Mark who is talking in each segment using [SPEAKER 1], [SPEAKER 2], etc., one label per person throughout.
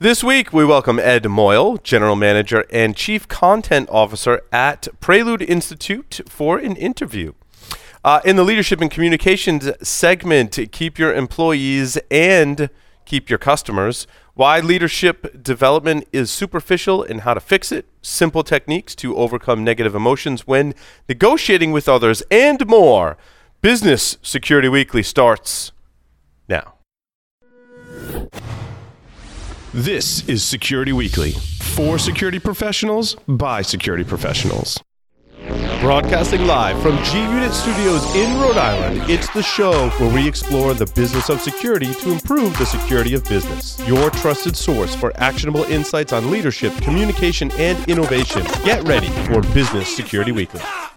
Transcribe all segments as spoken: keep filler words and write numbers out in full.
[SPEAKER 1] This week, we welcome Ed Moyle, General Manager and Chief Content Officer at Prelude Institute, for an interview. Uh, in the Leadership and Communications segment, keep your employees and keep your customers. Why leadership development is superficial and how to fix it. Simple techniques to overcome negative emotions when negotiating with others, and more. Business Security Weekly starts now. This is Security Weekly, for security professionals, by security professionals. Broadcasting live from G-Unit Studios in Rhode Island, it's the show where we explore the business of security to improve the security of business. Your trusted source for actionable insights on leadership, communication, and innovation. Get ready for Business Security Weekly.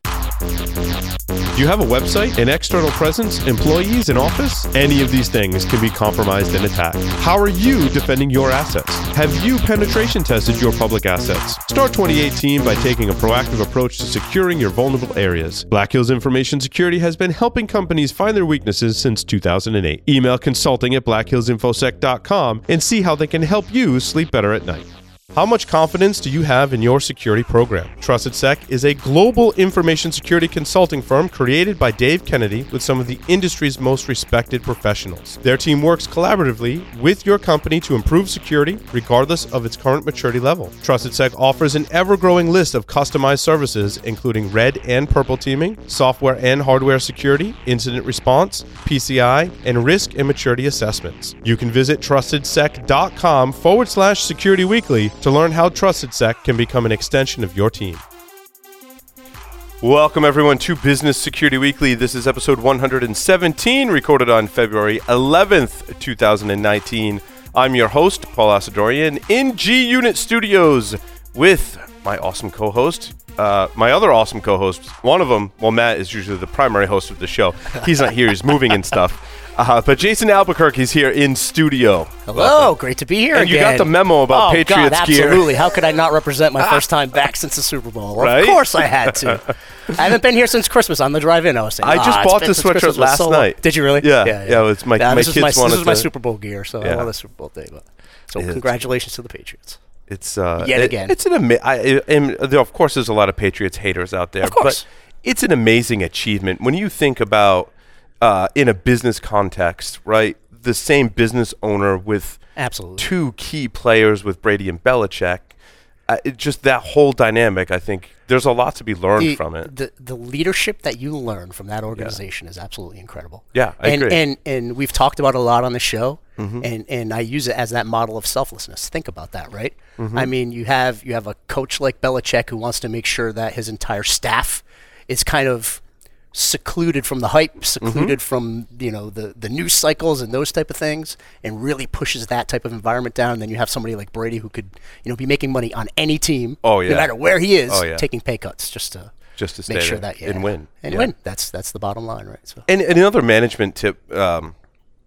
[SPEAKER 1] Do you have a website, an external presence, employees, an office? Any of these things can be compromised and attacked. How are you defending your assets? Have you penetration tested your public assets? Start twenty eighteen by taking a proactive approach to securing your vulnerable areas. Black Hills Information Security has been helping companies find their weaknesses since two thousand eight. Email consulting at black hills infosec dot com and see how they can help you sleep better at night. How much confidence do you have in your security program? Trusted Sec is a global information security consulting firm created by Dave Kennedy with some of the industry's most respected professionals. Their team works collaboratively with your company to improve security regardless of its current maturity level. Trusted Sec offers an ever-growing list of customized services including red and purple teaming, software and hardware security, incident response, P C I, and risk and maturity assessments. You can visit trusted sec dot com forward slash security weekly to learn how Trusted Sec can become an extension of your team. Welcome, everyone, to Business Security Weekly. This is episode one hundred seventeen, recorded on February eleventh, two thousand nineteen. I'm your host, Paul Asadorian, in G-Unit Studios with my awesome co-host, uh, my other awesome co-hosts. One of them, well, Matt is usually the primary host of the show. He's not here. He's moving and stuff. Uh, but Jason Albuquerque's here in studio.
[SPEAKER 2] Hello, Welcome. Great to be here
[SPEAKER 1] and
[SPEAKER 2] again.
[SPEAKER 1] you got the memo about
[SPEAKER 2] oh,
[SPEAKER 1] Patriots
[SPEAKER 2] God,
[SPEAKER 1] gear.
[SPEAKER 2] Absolutely. How could I not represent my first time back since the Super Bowl? Well,
[SPEAKER 1] right?
[SPEAKER 2] Of course I had to. I haven't been here since Christmas. On the drive-in, I was saying,
[SPEAKER 1] I just
[SPEAKER 2] oh,
[SPEAKER 1] bought the sweatshirt last
[SPEAKER 2] so
[SPEAKER 1] night.
[SPEAKER 2] Did you really?
[SPEAKER 1] Yeah, yeah. yeah. It's my,
[SPEAKER 2] yeah
[SPEAKER 1] my
[SPEAKER 2] this
[SPEAKER 1] kids
[SPEAKER 2] is my,
[SPEAKER 1] wanted
[SPEAKER 2] This is my
[SPEAKER 1] to,
[SPEAKER 2] Super Bowl gear, so
[SPEAKER 1] yeah.
[SPEAKER 2] I won the Super Bowl day. But, so
[SPEAKER 1] it
[SPEAKER 2] congratulations is. to the Patriots.
[SPEAKER 1] It's uh,
[SPEAKER 2] Yet
[SPEAKER 1] it,
[SPEAKER 2] again.
[SPEAKER 1] It's an ama- I, and there, of course, there's a lot of Patriots haters out there.
[SPEAKER 2] Of course.
[SPEAKER 1] But it's an amazing achievement. When you think about, uh, in a business context, right, the same business owner with
[SPEAKER 2] Absolutely.
[SPEAKER 1] two key players with Brady and Belichick, uh, it just that whole dynamic, I think there's a lot to be learned
[SPEAKER 2] the,
[SPEAKER 1] from it.
[SPEAKER 2] The the leadership that you learn from that organization yeah. is absolutely incredible.
[SPEAKER 1] Yeah, I
[SPEAKER 2] and,
[SPEAKER 1] agree.
[SPEAKER 2] And, and we've talked about it a lot on the show,
[SPEAKER 1] mm-hmm.
[SPEAKER 2] and, and I use it as that model of selflessness. Think about that, right?
[SPEAKER 1] Mm-hmm.
[SPEAKER 2] I mean, you have you have a coach like Belichick who wants to make sure that his entire staff is kind of secluded from the hype, secluded
[SPEAKER 1] mm-hmm.
[SPEAKER 2] from you know the, the news cycles and those type of things, and really pushes that type of environment down. And then you have somebody like Brady who could you know be making money on any team,
[SPEAKER 1] oh, yeah.
[SPEAKER 2] no matter where he is,
[SPEAKER 1] oh, yeah.
[SPEAKER 2] taking pay cuts just to
[SPEAKER 1] just to stay
[SPEAKER 2] make sure
[SPEAKER 1] there
[SPEAKER 2] that yeah,
[SPEAKER 1] and win
[SPEAKER 2] and
[SPEAKER 1] yeah.
[SPEAKER 2] win. That's that's the bottom line, right? So
[SPEAKER 1] and, and another management tip. Um,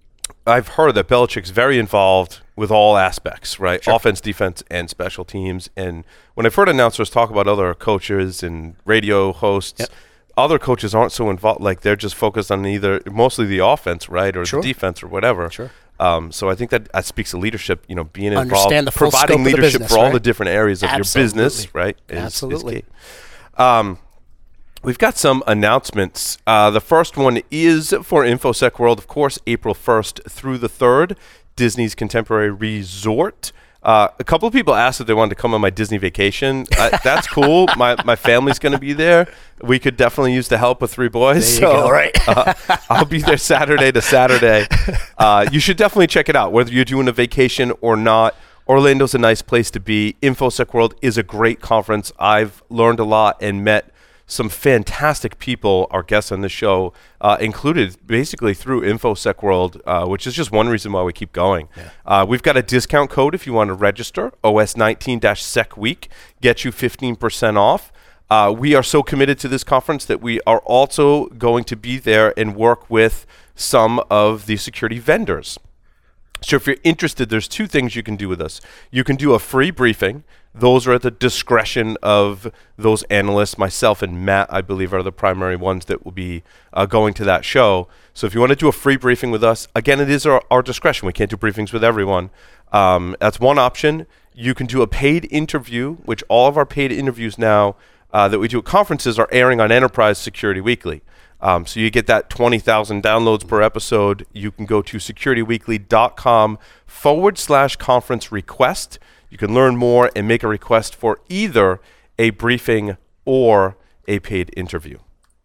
[SPEAKER 1] I've heard that Belichick's very involved with all aspects, right?
[SPEAKER 2] Sure.
[SPEAKER 1] Offense, defense, and special teams. And when I've heard announcers talk about other coaches and radio hosts.
[SPEAKER 2] Yep.
[SPEAKER 1] Other coaches aren't so involved, like they're just focused on either mostly the offense, right, or
[SPEAKER 2] sure.
[SPEAKER 1] the defense or whatever.
[SPEAKER 2] Sure.
[SPEAKER 1] Um, so I think that, that speaks to leadership, you know, being involved,
[SPEAKER 2] Understand the full
[SPEAKER 1] providing
[SPEAKER 2] scope of the
[SPEAKER 1] leadership
[SPEAKER 2] business,
[SPEAKER 1] for all
[SPEAKER 2] right?
[SPEAKER 1] the different areas of
[SPEAKER 2] Absolutely.
[SPEAKER 1] your business, right? Is,
[SPEAKER 2] Absolutely.
[SPEAKER 1] Is key. Um, we've got some announcements. Uh, the first one is for InfoSec World, of course, April first through the third, Disney's Contemporary Resort. Uh, a couple of people asked if they wanted to come on my Disney vacation. I, that's cool. My my family's going to be there. We could definitely use the help of three boys.
[SPEAKER 2] There you
[SPEAKER 1] so,
[SPEAKER 2] go, right?
[SPEAKER 1] uh, I'll be there Saturday to Saturday. Uh, you should definitely check it out, whether you're doing a vacation or not. Orlando's a nice place to be. InfoSec World is a great conference. I've learned a lot and met some fantastic people, our guests on the show, uh, included basically through InfoSec World, uh, which is just one reason why we keep going.
[SPEAKER 2] Yeah.
[SPEAKER 1] Uh, we've got a discount code if you want to register, O S nineteen sec week, get you fifteen percent off. Uh, we are so committed to this conference that we are also going to be there and work with some of the security vendors. So if you're interested, there's two things you can do with us. You can do a free briefing. Those are at the discretion of those analysts. Myself and Matt, I believe, are the primary ones that will be uh, going to that show. So if you want to do a free briefing with us, again, it is our, our discretion. We can't do briefings with everyone. Um, that's one option. You can do a paid interview, which all of our paid interviews now uh, that we do at conferences are airing on Enterprise Security Weekly. Um, so you get that twenty thousand downloads per episode. You can go to securityweekly.com forward slash conference request. You can learn more and make a request for either a briefing or a paid interview.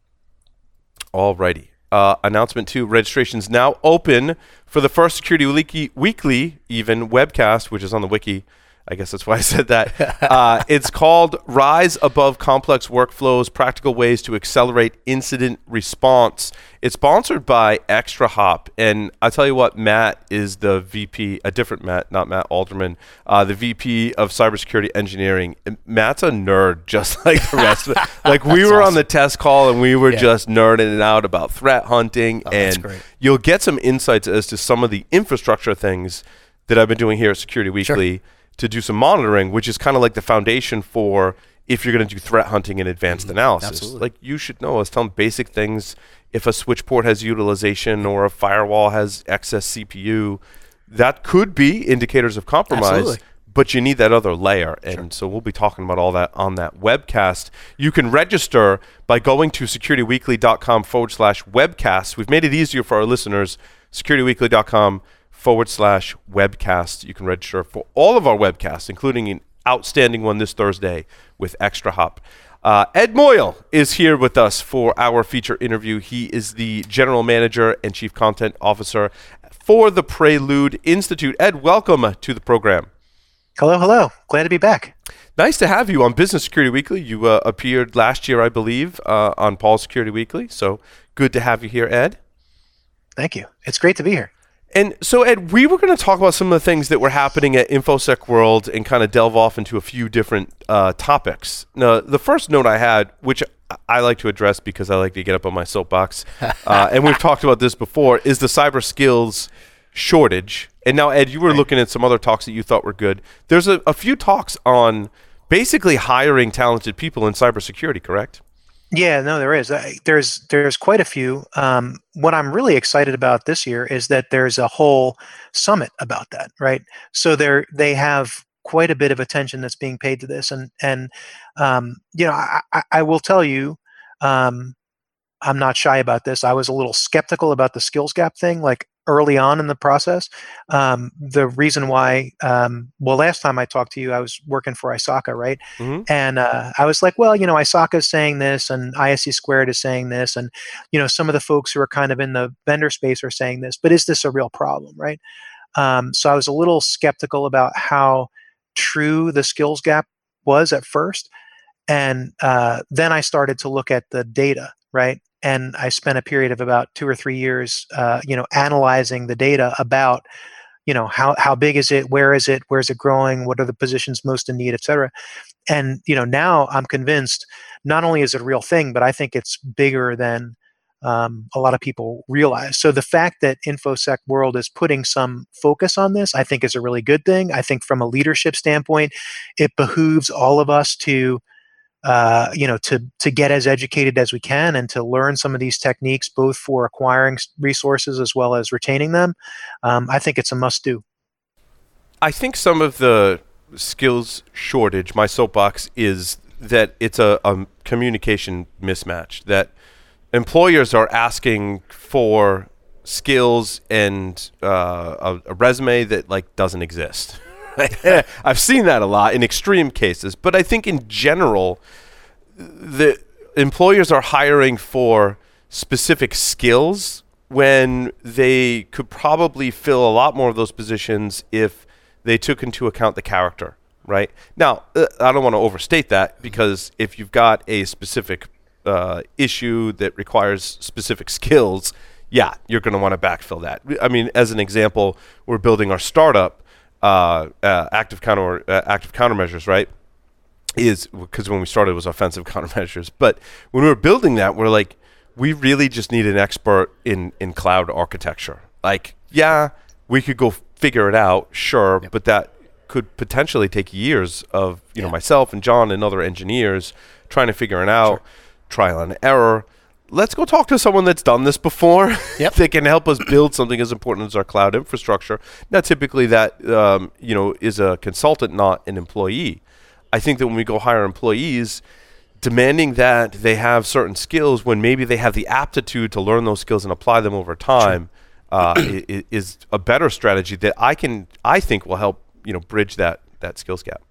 [SPEAKER 1] Alrighty. Uh, announcement two, registration's now open for the first Security Weekly, Weekly even webcast, which is on the wiki. I guess that's why I said that. Uh, it's called Rise Above Complex Workflows, Practical Ways to Accelerate Incident Response. It's sponsored by ExtraHop. And I tell you what, Matt is the V P, a different Matt, not Matt Alderman, uh, the V P of Cybersecurity Engineering. And Matt's a nerd just like the rest of it. Like we were awesome. On the test call and we were yeah. just nerding it out about threat hunting. Oh, and you'll get some insights as to some of the infrastructure things that I've been doing here at Security Weekly. Sure. To do some monitoring, which is kind of like the foundation for if you're going to do threat hunting and advanced mm-hmm. analysis.
[SPEAKER 2] Absolutely.
[SPEAKER 1] Like you should know, I was telling basic things, if a switch port has utilization or a firewall has excess C P U, that could be indicators of compromise, Absolutely. But you need that other layer. And sure. so we'll be talking about all that on that webcast. You can register by going to securityweekly.com forward slash webcast. We've made it easier for our listeners, securityweekly.com forward slash webcast. You can register for all of our webcasts, including an outstanding one this Thursday with ExtraHop. Uh, Ed Moyle is here with us for our feature interview. He is the General Manager and Chief Content Officer for the Prelude Institute. Ed, welcome to the program.
[SPEAKER 3] Hello, hello. Glad to be back.
[SPEAKER 1] Nice to have you on Business Security Weekly. You uh, appeared last year, I believe, uh, on Paul's Security Weekly. So good to have you here, Ed.
[SPEAKER 3] Thank you. It's great to be here.
[SPEAKER 1] And so, Ed, we were going to talk about some of the things that were happening at InfoSec World and kind of delve off into a few different uh, topics. Now, the first note I had, which I like to address because I like to get up on my soapbox, uh, and we've talked about this before, is the cyber skills shortage. And now, Ed, you were right. looking at some other talks that you thought were good. There's a, a few talks on basically hiring talented people in cybersecurity, correct?
[SPEAKER 3] Yeah, no, there is. Uh, there's there's quite a few. Um, what I'm really excited about this year is that there's a whole summit about that, right? So they they have quite a bit of attention that's being paid to this, and and um, you know, I, I, I will tell you, um, I'm not shy about this. I was a little skeptical about the skills gap thing, like early on in the process. Um, the reason why, um, well, last time I talked to you, I was working for I S A C A, right? Mm-hmm. And uh, I was like, well, you know, I S A C A is saying this, and I S C Squared is saying this, and you know, some of the folks who are kind of in the vendor space are saying this, but is this a real problem, right? Um, so I was a little skeptical about how true the skills gap was at first, and uh, then I started to look at the data, right? And I spent a period of about two or three years, uh, you know, analyzing the data about, you know, how how big is it, where is it, where is it growing, what are the positions most in need, et cetera. And you know, now I'm convinced not only is it a real thing, but I think it's bigger than um, a lot of people realize. So the fact that InfoSec World is putting some focus on this, I think, is a really good thing. I think from a leadership standpoint, it behooves all of us to Uh, you know, to to get as educated as we can and to learn some of these techniques, both for acquiring resources as well as retaining them. Um, I think it's a must-do.
[SPEAKER 1] I think some of the skills shortage, my soapbox, is that it's a, a communication mismatch, that employers are asking for skills and uh, a, a resume that like doesn't exist. I've seen that a lot in extreme cases, but I think in general, the employers are hiring for specific skills when they could probably fill a lot more of those positions if they took into account the character, right? Now, I don't want to overstate that, because if you've got a specific uh, issue that requires specific skills, yeah, you're going to want to backfill that. I mean, as an example, we're building our startup, Uh, uh, active counter uh, active countermeasures, right? Is because when we started it was offensive countermeasures, but when we were building that, we're like, we really just need an expert in in cloud architecture. Like, yeah, we could go figure it out, sure,
[SPEAKER 2] Yep.
[SPEAKER 1] but that could potentially take years of, you know,
[SPEAKER 2] Yeah.
[SPEAKER 1] myself and John and other engineers trying to figure it out,
[SPEAKER 2] Sure.
[SPEAKER 1] trial and error. Let's go talk to someone that's done this before.
[SPEAKER 2] Yep.
[SPEAKER 1] They can help us build something as important as our cloud infrastructure. Now, typically that, um, you know, is a consultant, not an employee. I think that when we go hire employees, demanding that they have certain skills when maybe they have the aptitude to learn those skills and apply them over time uh, i- i- is a better strategy that I can, I think will help, you know, bridge that, that skills gap.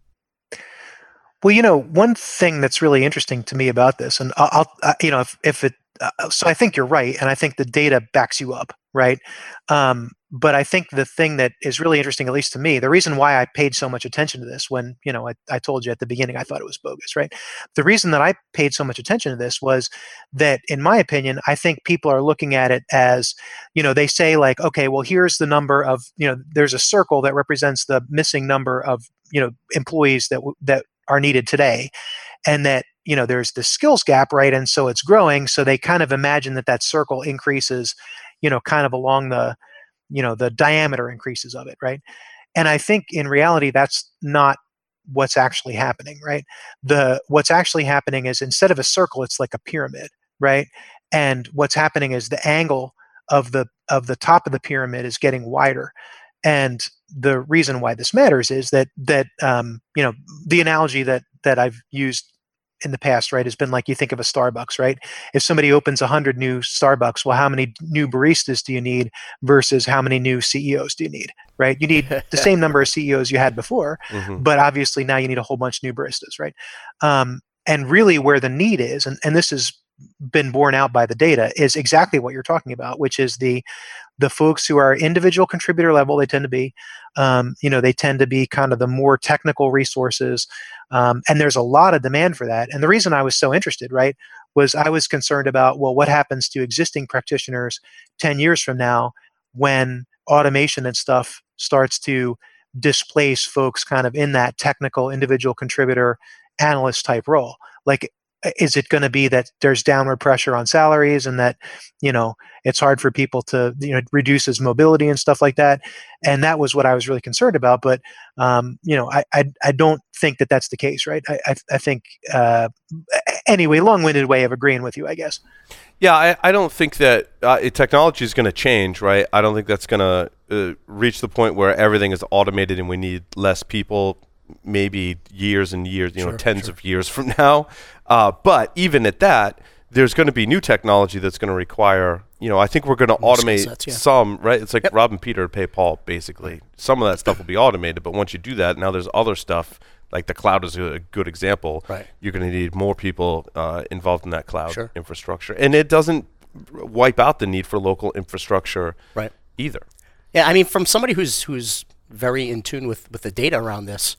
[SPEAKER 3] Well, you know, one thing that's really interesting to me about this, and I'll, I'll uh, you know, if, if it, uh, so I think you're right, and I think the data backs you up, right? Um, but I think the thing that is really interesting, at least to me, the reason why I paid so much attention to this when, you know, I, I told you at the beginning I thought it was bogus, right? The reason that I paid so much attention to this was that, in my opinion, I think people are looking at it as, you know, they say like, okay, well, here's the number of, you know, there's a circle that represents the missing number of, you know, employees that w- that are needed today, and that, you know, there's the skills gap, right? And so it's growing, so they kind of imagine that that circle increases, you know, kind of along the, you know, the diameter increases of it, right? And I think in reality that's not what's actually happening, right? The what's actually happening is, instead of a circle, it's like a pyramid, right? And what's happening is the angle of the of the top of the pyramid is getting wider. And the reason why this matters is that that um, you know, the analogy that that I've used in the past, right, has been like, you think of a Starbucks, right? If somebody opens a hundred new Starbucks, well, how many new baristas do you need versus how many new C E Os do you need, right? You need the same number of C E Os you had before,
[SPEAKER 1] Mhm.
[SPEAKER 3] but obviously now you need a whole bunch of new baristas, right? Um, and really, where the need is, and, and this has been borne out by the data, is exactly what you're talking about, which is the the folks who are individual contributor level. They tend to be, um, you know, they tend to be kind of the more technical resources, um, and there's a lot of demand for that. And the reason I was so interested, right, was I was concerned about, well, what happens to existing practitioners ten years from now when automation and stuff starts to displace folks kind of in that technical individual contributor analyst type role? Like, is it going to be that there's downward pressure on salaries, and that, you know, it's hard for people to, you know, it reduces mobility and stuff like that? And that was what I was really concerned about. But um, you know, I, I I don't think that that's the case, right? I I, I think uh, anyway, long-winded way of agreeing with you, I guess.
[SPEAKER 1] Yeah, I, I don't think that uh, technology is going to change, right? I don't think that's going to uh, reach the point where everything is automated and we need less people, maybe years and years, you know,
[SPEAKER 2] Sure,
[SPEAKER 1] tens
[SPEAKER 2] sure.
[SPEAKER 1] of years from now. Uh, but even at that, there's going to be new technology that's going to require, you know, I think we're going to
[SPEAKER 2] More skill
[SPEAKER 1] automate
[SPEAKER 2] sets, yeah.
[SPEAKER 1] some, right? It's like
[SPEAKER 2] Yep.
[SPEAKER 1] Rob and Peter pay Paul, basically. Some of that stuff will be automated, but once you do that, now there's other stuff, like the cloud is a good example.
[SPEAKER 2] Right.
[SPEAKER 1] You're going to need more people uh, involved in that cloud
[SPEAKER 2] Sure.
[SPEAKER 1] infrastructure. And it doesn't wipe out the need for local infrastructure
[SPEAKER 2] Right.
[SPEAKER 1] either.
[SPEAKER 2] Yeah, I mean, from somebody who's who's very in tune with, with the data around this,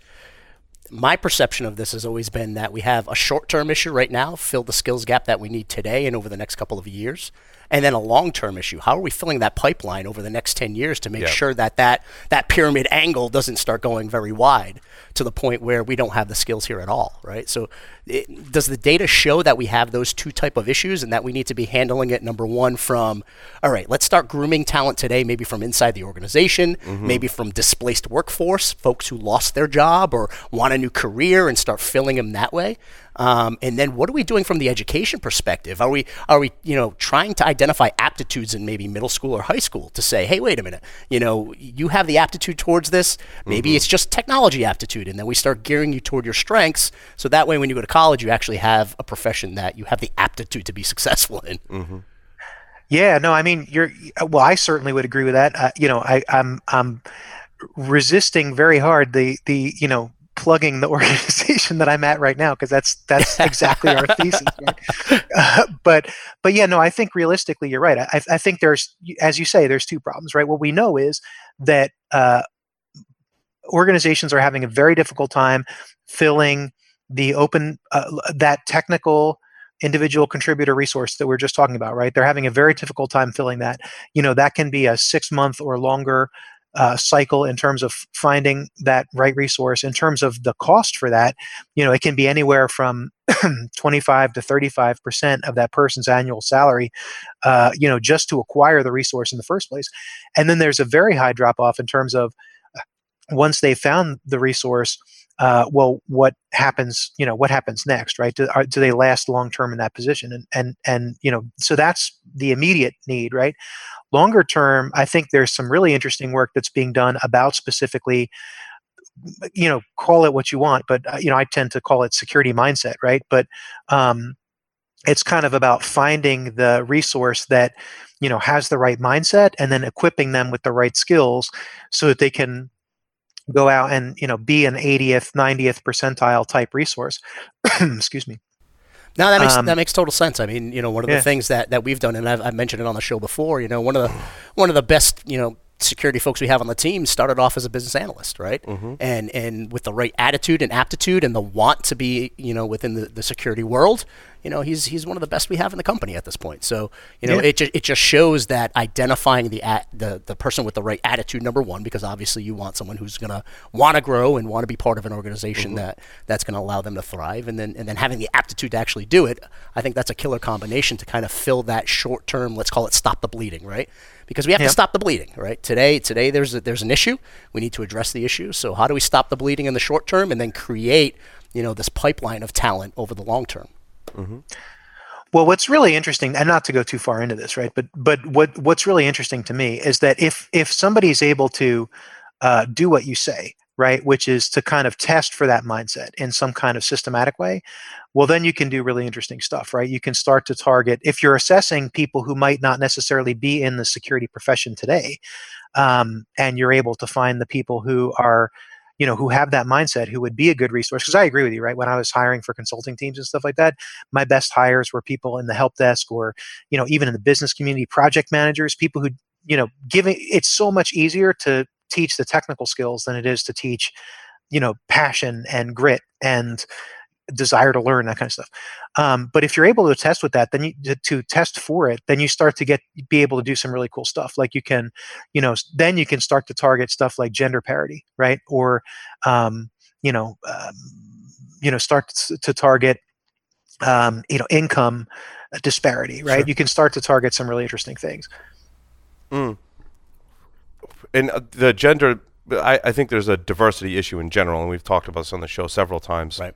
[SPEAKER 2] my perception of this has always been that we have a short-term issue right now, fill the skills gap that we need today and over the next couple of years, and then a long-term issue. How are we filling that pipeline over the next ten years to make
[SPEAKER 1] Yeah.
[SPEAKER 2] sure that, that that pyramid angle doesn't start going very wide to the point where we don't have the skills here at all, right? So it, does the data show that we have those two type of issues and that we need to be handling it, number one, from, all right, let's start grooming talent today, maybe from inside the organization, maybe from displaced workforce, folks who lost their job or want a new career, and start filling them that way? Um, and then what are we doing from the education perspective? Are we, are we, you know, trying to identify aptitudes in maybe middle school or high school to say, hey, wait a minute, you know, you have the aptitude towards this. Maybe it's just technology aptitude, and then we start gearing you toward your strengths. So that way, when you go to college, you actually have a profession that you have the aptitude to be successful in.
[SPEAKER 3] Yeah, no, I mean, you're, well, I certainly would agree with that. Uh, you know, I, I'm, I'm resisting very hard the, the, you know, plugging the organization that I'm at right now, because that's that's exactly our thesis. Right? Uh, but but yeah, no, I think realistically, you're right. I, I think there's, as you say, there's two problems, right? What we know is that uh, organizations are having a very difficult time filling the open uh, that technical individual contributor resource that we we're just talking about, right? They're having a very difficult time filling that. You know, that can be a six month or longer uh, cycle in terms of finding that right resource. In terms of the cost for that, you know, it can be anywhere from twenty-five to thirty-five percent of that person's annual salary, uh, you know, just to acquire the resource in the first place. And then there's a very high drop off in terms of once they found the resource, uh, well, what happens, you know, what happens next, right? Do, are, do they last long term in that position? And, and, and, you know, so that's the immediate need, right? Longer term, I think there's some really interesting work that's being done about specifically, you know, call it what you want, but, uh, you know, I tend to call it security mindset, right? But um, it's kind of about finding the resource that, you know, has the right mindset and then equipping them with the right skills so that they can go out and, you know, be an eightieth, ninetieth percentile type resource. Excuse me.
[SPEAKER 2] No, that makes
[SPEAKER 3] Um,
[SPEAKER 2] that makes total sense. I mean, you know, one of the
[SPEAKER 3] yeah.
[SPEAKER 2] things that, that we've done, and I've, I've mentioned it on the show before, you know, one of the one of the best, you know, security folks we have on the team started off as a business analyst, right? Mm-hmm. And and with the right attitude and aptitude and the want to be, you know, within the, the security world, you know, he's he's one of the best we have in the company at this point. So, you know,
[SPEAKER 3] Yeah.
[SPEAKER 2] it, ju- it just shows that identifying the, at, the the person with the right attitude, number one, because obviously you want someone who's going to want to grow and want to be part of an organization mm-hmm. that that's going to allow them to thrive. And then and then having the aptitude to actually do it, I think that's a killer combination to kind of fill that short term, let's call it stop the bleeding, right? Because we have
[SPEAKER 3] Yep.
[SPEAKER 2] to stop the bleeding, right? Today, today there's a, there's an issue. We need to address the issue. So how do we stop the bleeding in the short term and then create, you know, this pipeline of talent over the long term?
[SPEAKER 3] Mm-hmm. Well, what's really interesting, and not to go too far into this, right? But but what what's really interesting to me is that if if somebody's able to uh, do what you say, right, which is to kind of test for that mindset in some kind of systematic way, well, then you can do really interesting stuff, right? You can start to target, if you're assessing people who might not necessarily be in the security profession today, um, and you're able to find the people who are, you know, who have that mindset, who would be a good resource. Because I agree with you, right? When I was hiring for consulting teams and stuff like that, my best hires were people in the help desk or, you know, even in the business community, project managers, people who, you know, giving, it's so much easier to teach the technical skills than it is to teach, you know, passion and grit and desire to learn, that kind of stuff. Um, but if you're able to test with that, then you to, to test for it, then you start to get be able to do some really cool stuff. Like you can, you know, then you can start to target stuff like gender parity, right? Or, um, you know, um, you know, start to, to target, um, you know, income disparity, right?
[SPEAKER 1] Sure.
[SPEAKER 3] You can start to target some really interesting things.
[SPEAKER 1] Mm. And uh, the gender, I, I think there's a diversity issue in general, and we've talked about this on the show several times.
[SPEAKER 2] Right.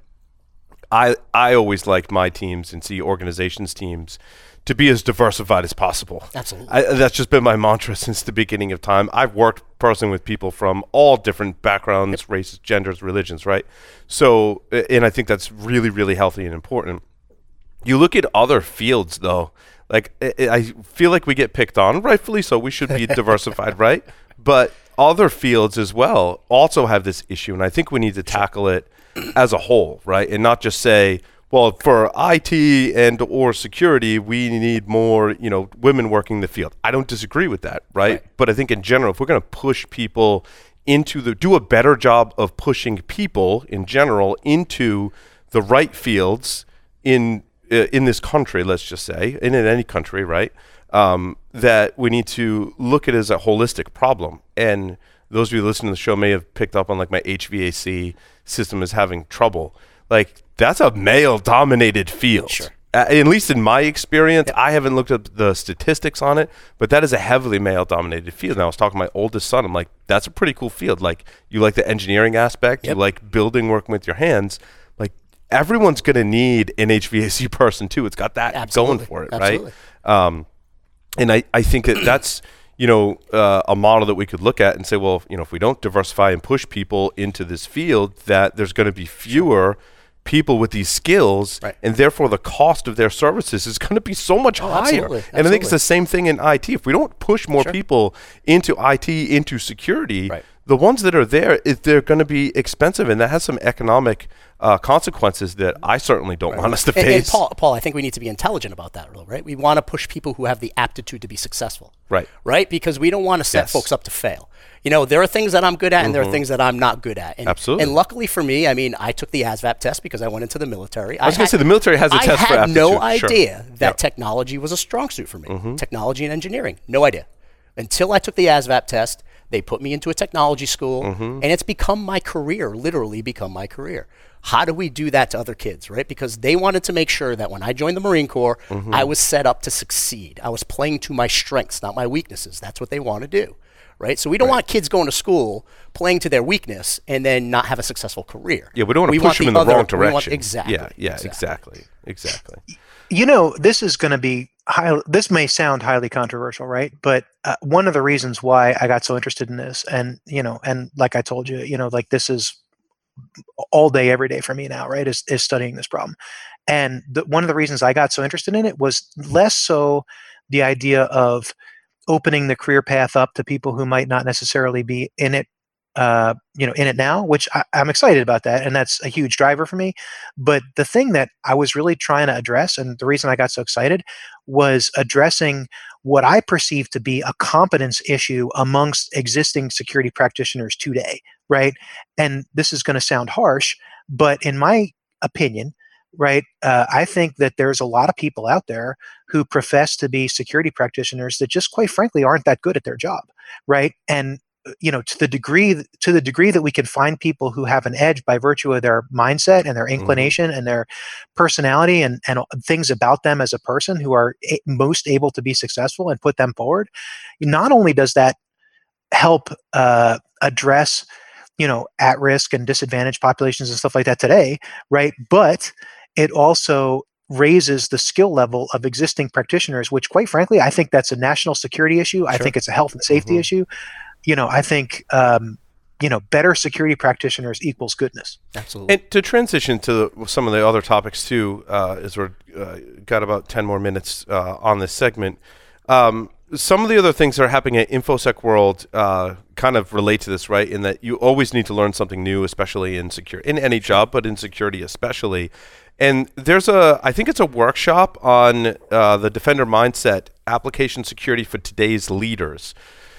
[SPEAKER 1] I I always like my teams and see organizations teams to be as diversified as possible.
[SPEAKER 2] Absolutely.
[SPEAKER 1] I, that's just been my mantra since the beginning of time. I've worked personally with people from all different backgrounds, yep. races, genders, religions, right? So, and I think that's really, really healthy and important. You look at other fields, though, like I, I feel like we get picked on, rightfully so. We should be diversified, right? But other fields as well also have this issue, and I think we need to tackle it as a whole, right? And not just say, well, for I T and or security, we need more, you know, women working the field. I don't disagree with that, right? right. But I think in general, if we're going to push people into the, do a better job of pushing people in general into the right fields in uh, in this country, let's just say, and in any country, right? Um, that we need to look at it as a holistic problem. And those of you listening to the show may have picked up on like my H V A C system is having trouble. Like that's a male-dominated field.
[SPEAKER 2] Sure.
[SPEAKER 1] Uh, at least in my experience,
[SPEAKER 2] yep.
[SPEAKER 1] I haven't looked up the statistics on it, but that is a heavily male-dominated field. And I was talking to my oldest son. I'm like, that's a pretty cool field. Like you like the engineering aspect,
[SPEAKER 2] yep.
[SPEAKER 1] you like building, working with your hands. Like everyone's going to need an H V A C person too. It's got that
[SPEAKER 2] Absolutely.
[SPEAKER 1] going for it,
[SPEAKER 2] Absolutely.
[SPEAKER 1] right? Um, and I, I think that that's, you know, uh, a model that we could look at and say, well, you know, if we don't diversify and push people into this field, that there's going to be fewer people with these skills,
[SPEAKER 2] right.
[SPEAKER 1] and therefore the cost of their services is going to be so much
[SPEAKER 2] oh,
[SPEAKER 1] higher.
[SPEAKER 2] Absolutely.
[SPEAKER 1] And I think it's the same thing in I T. If we don't push more
[SPEAKER 2] sure.
[SPEAKER 1] people into I T, into security,
[SPEAKER 2] right.
[SPEAKER 1] the ones that are there, if they're going to be expensive, and that has some economic uh, consequences that I certainly don't
[SPEAKER 2] right.
[SPEAKER 1] want us to
[SPEAKER 2] and,
[SPEAKER 1] face.
[SPEAKER 2] And Paul, Paul, I think we need to be intelligent about that, right? We want to push people who have the aptitude to be successful,
[SPEAKER 1] right?
[SPEAKER 2] Right, because we don't want to set
[SPEAKER 1] yes.
[SPEAKER 2] folks up to fail. You know, there are things that I'm good at, and mm-hmm. there are things that I'm not good at. And,
[SPEAKER 1] Absolutely.
[SPEAKER 2] And luckily for me, I mean, I took the A S V A P test because I went into the military.
[SPEAKER 1] I was going to say the military has a
[SPEAKER 2] I
[SPEAKER 1] test for aptitude.
[SPEAKER 2] I had no idea
[SPEAKER 1] sure.
[SPEAKER 2] that
[SPEAKER 1] yep.
[SPEAKER 2] technology was a strong suit for me.
[SPEAKER 1] Mm-hmm.
[SPEAKER 2] Technology and engineering, no idea. Until I took the A S V A P test, They put me into a technology school,
[SPEAKER 1] Mm-hmm.
[SPEAKER 2] and it's become my career, literally become my career. How do we do that to other kids, right? Because they wanted to make sure that when I joined the Marine Corps,
[SPEAKER 1] Mm-hmm.
[SPEAKER 2] I was set up to succeed. I was playing to my strengths, not my weaknesses. That's what they want to do, right? So we don't want kids going to school playing to their weakness and then not have a successful career.
[SPEAKER 1] Yeah, we don't want to
[SPEAKER 2] We
[SPEAKER 1] push them in
[SPEAKER 2] the
[SPEAKER 1] the wrong
[SPEAKER 2] other- we want-
[SPEAKER 1] direction.
[SPEAKER 2] exactly.
[SPEAKER 1] Yeah, yeah,
[SPEAKER 2] exactly.
[SPEAKER 1] exactly, exactly.
[SPEAKER 3] You know, this is going to be high, this may sound highly controversial, right? But uh, one of the reasons why I got so interested in this, and you know, and like I told you, you know, like this is all day, every day for me now, right? Is is studying this problem, and the, one of the reasons I got so interested in it was less so the idea of opening the career path up to people who might not necessarily be in it, uh, you know, in it now, which I, I'm excited about that, and that's a huge driver for me. But the thing that I was really trying to address, and the reason I got so excited, was addressing what I perceive to be a competence issue amongst existing security practitioners today, right? And this is going to sound harsh, but in my opinion, right, uh, I think that there's a lot of people out there who profess to be security practitioners that just quite frankly aren't that good at their job, right? And uh, you know, to the degree to the degree that we can find people who have an edge by virtue of their mindset and their inclination and their personality and and things about them as a person who are a- most able to be successful and put them forward, not only does that help uh, address, you know, at risk and disadvantaged populations and stuff like that today, right? But it also raises the skill level of existing practitioners, which quite frankly, I think that's a national security issue. I
[SPEAKER 2] Sure.
[SPEAKER 3] think it's a health and safety
[SPEAKER 1] Mhm.
[SPEAKER 3] issue. You know, I think, um, you know, better security practitioners equals goodness.
[SPEAKER 2] Absolutely.
[SPEAKER 1] And to transition to some of the other topics too, uh, as we're uh, got about ten more minutes uh, on this segment, um, some of the other things that are happening at InfoSec World uh, kind of relate to this, right? In that you always need to learn something new, especially in secure in any job, but in security especially. And there's a, I think it's a workshop on uh, the Defender Mindset, application security for today's leaders.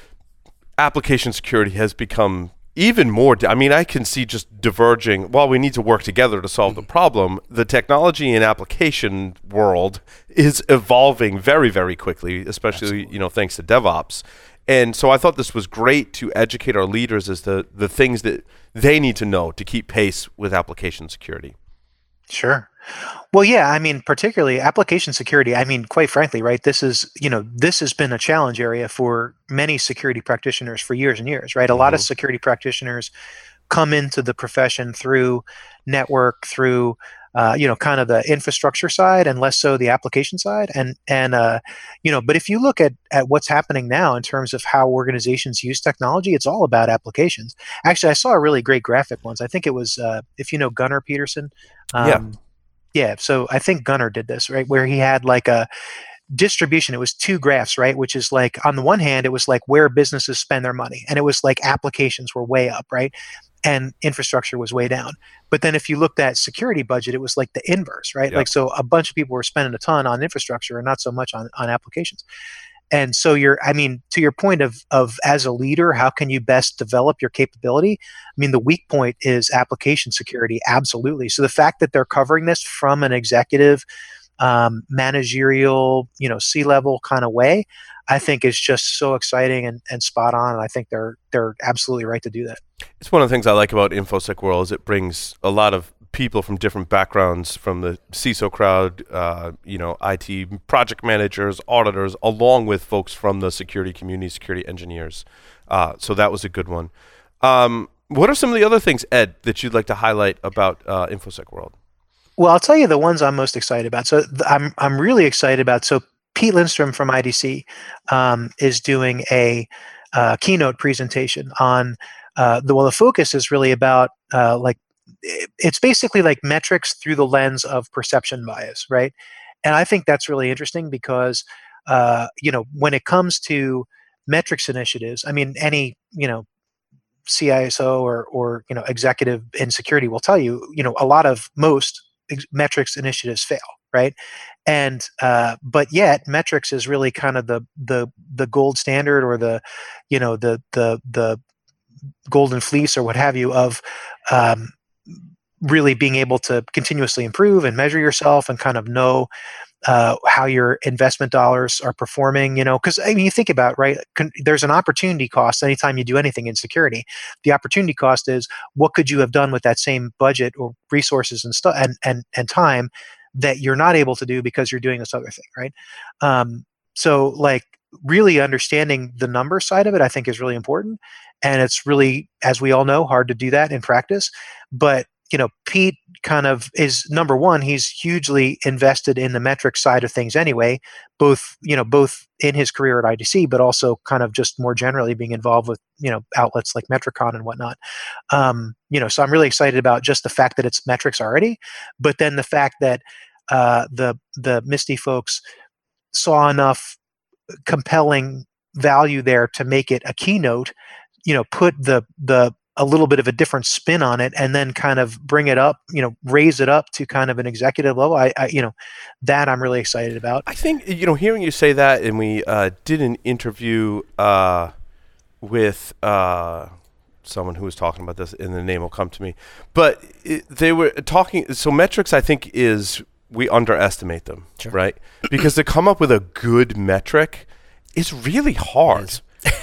[SPEAKER 1] Application security has become even more, I mean, I can see just diverging, while we need to work together to solve the problem, the technology and application world is evolving very, very quickly, especially,
[SPEAKER 2] Absolutely.
[SPEAKER 1] you know, thanks to DevOps. And so I thought this was great to educate our leaders as to the things that they need to know to keep pace with application security.
[SPEAKER 3] Sure. Well, yeah, I mean, particularly application security. I mean, quite frankly, right? This is, you know, this has been a challenge area for many security practitioners for years and years, right? A lot of
[SPEAKER 1] Mhm.
[SPEAKER 3] security practitioners come into the profession through network, through, uh, you know, kind of the infrastructure side, and less so the application side. And and uh, you know, but if you look at at what's happening now in terms of how organizations use technology, it's all about applications. Actually, I saw a really great graphic once. I think it was, uh, if you know Gunnar Peterson. Um,
[SPEAKER 1] Yeah.
[SPEAKER 3] Yeah, so I think Gunnar did this, right? Where he had like a distribution. It was two graphs, right? Which is like, on the one hand, it was like where businesses spend their money. And it was like applications were way up, right? And infrastructure was way down. But then if you looked at security budget, it was like the inverse, right?
[SPEAKER 1] Yep.
[SPEAKER 3] Like, so a bunch of people were spending a ton on infrastructure and not so much on, on applications. And so you're, I mean, to your point of, of as a leader, how can you best develop your capability? I mean, the weak point is application security. Absolutely. So the fact that they're covering this from an executive, um, managerial, you know, C-level kind of way, I think is just so exciting and, and spot on. And I think they're, they're absolutely right to do that.
[SPEAKER 1] It's one of the things I like about InfoSec World is it brings a lot of people from different backgrounds, from the C I S O crowd, uh, you know, I T project managers, auditors, along with folks from the security community, security engineers. Uh, so that was a good one. Um, what are some of the other things, Ed, that you'd like to highlight about uh, InfoSec World?
[SPEAKER 3] Well, I'll tell you the ones I'm most excited about. So th- I'm I'm really excited about. So Pete Lindstrom from I D C um, is doing a uh, keynote presentation on uh, the well. The focus is really about uh, like it- it's basically like metrics through the lens of perception bias, right? And I think that's really interesting because uh, you know, when it comes to metrics initiatives, I mean, any you know C I S O or or you know executive in security will tell you, you know, a lot of most ex- metrics initiatives fail, right? And uh, but yet metrics is really kind of the the the gold standard, or the you know the the the golden fleece or what have you of um, really being able to continuously improve and measure yourself and kind of know uh, how your investment dollars are performing, you know, because I mean, you think about, right, con- there's an opportunity cost anytime you do anything in security. The opportunity cost is what could you have done with that same budget or resources and stuff and, and, and time that you're not able to do because you're doing this other thing, right? Um, so like really understanding the number side of it, I think is really important. And it's really, as we all know, hard to do that in practice. But you know, Pete kind of is number one. He's hugely invested in the metrics side of things anyway, both you know, both in his career at I D C, but also kind of just more generally being involved with you know outlets like Metricon and whatnot. Um, you know, so I'm really excited about just the fact that it's metrics already, but then the fact that uh, the the Misty folks saw enough compelling value there to make it a keynote. You know, put the the a little bit of a different spin on it, and then kind of bring it up, you know, raise it up to kind of an executive level. I, I you know, that I'm really excited about.
[SPEAKER 1] I think, you know, hearing you say that, and we uh, did an interview uh, with uh, someone who was talking about this, and the name will come to me, but it, they were talking, so metrics, I think, is we underestimate them, sure. right? Because to come up with a good metric is really hard.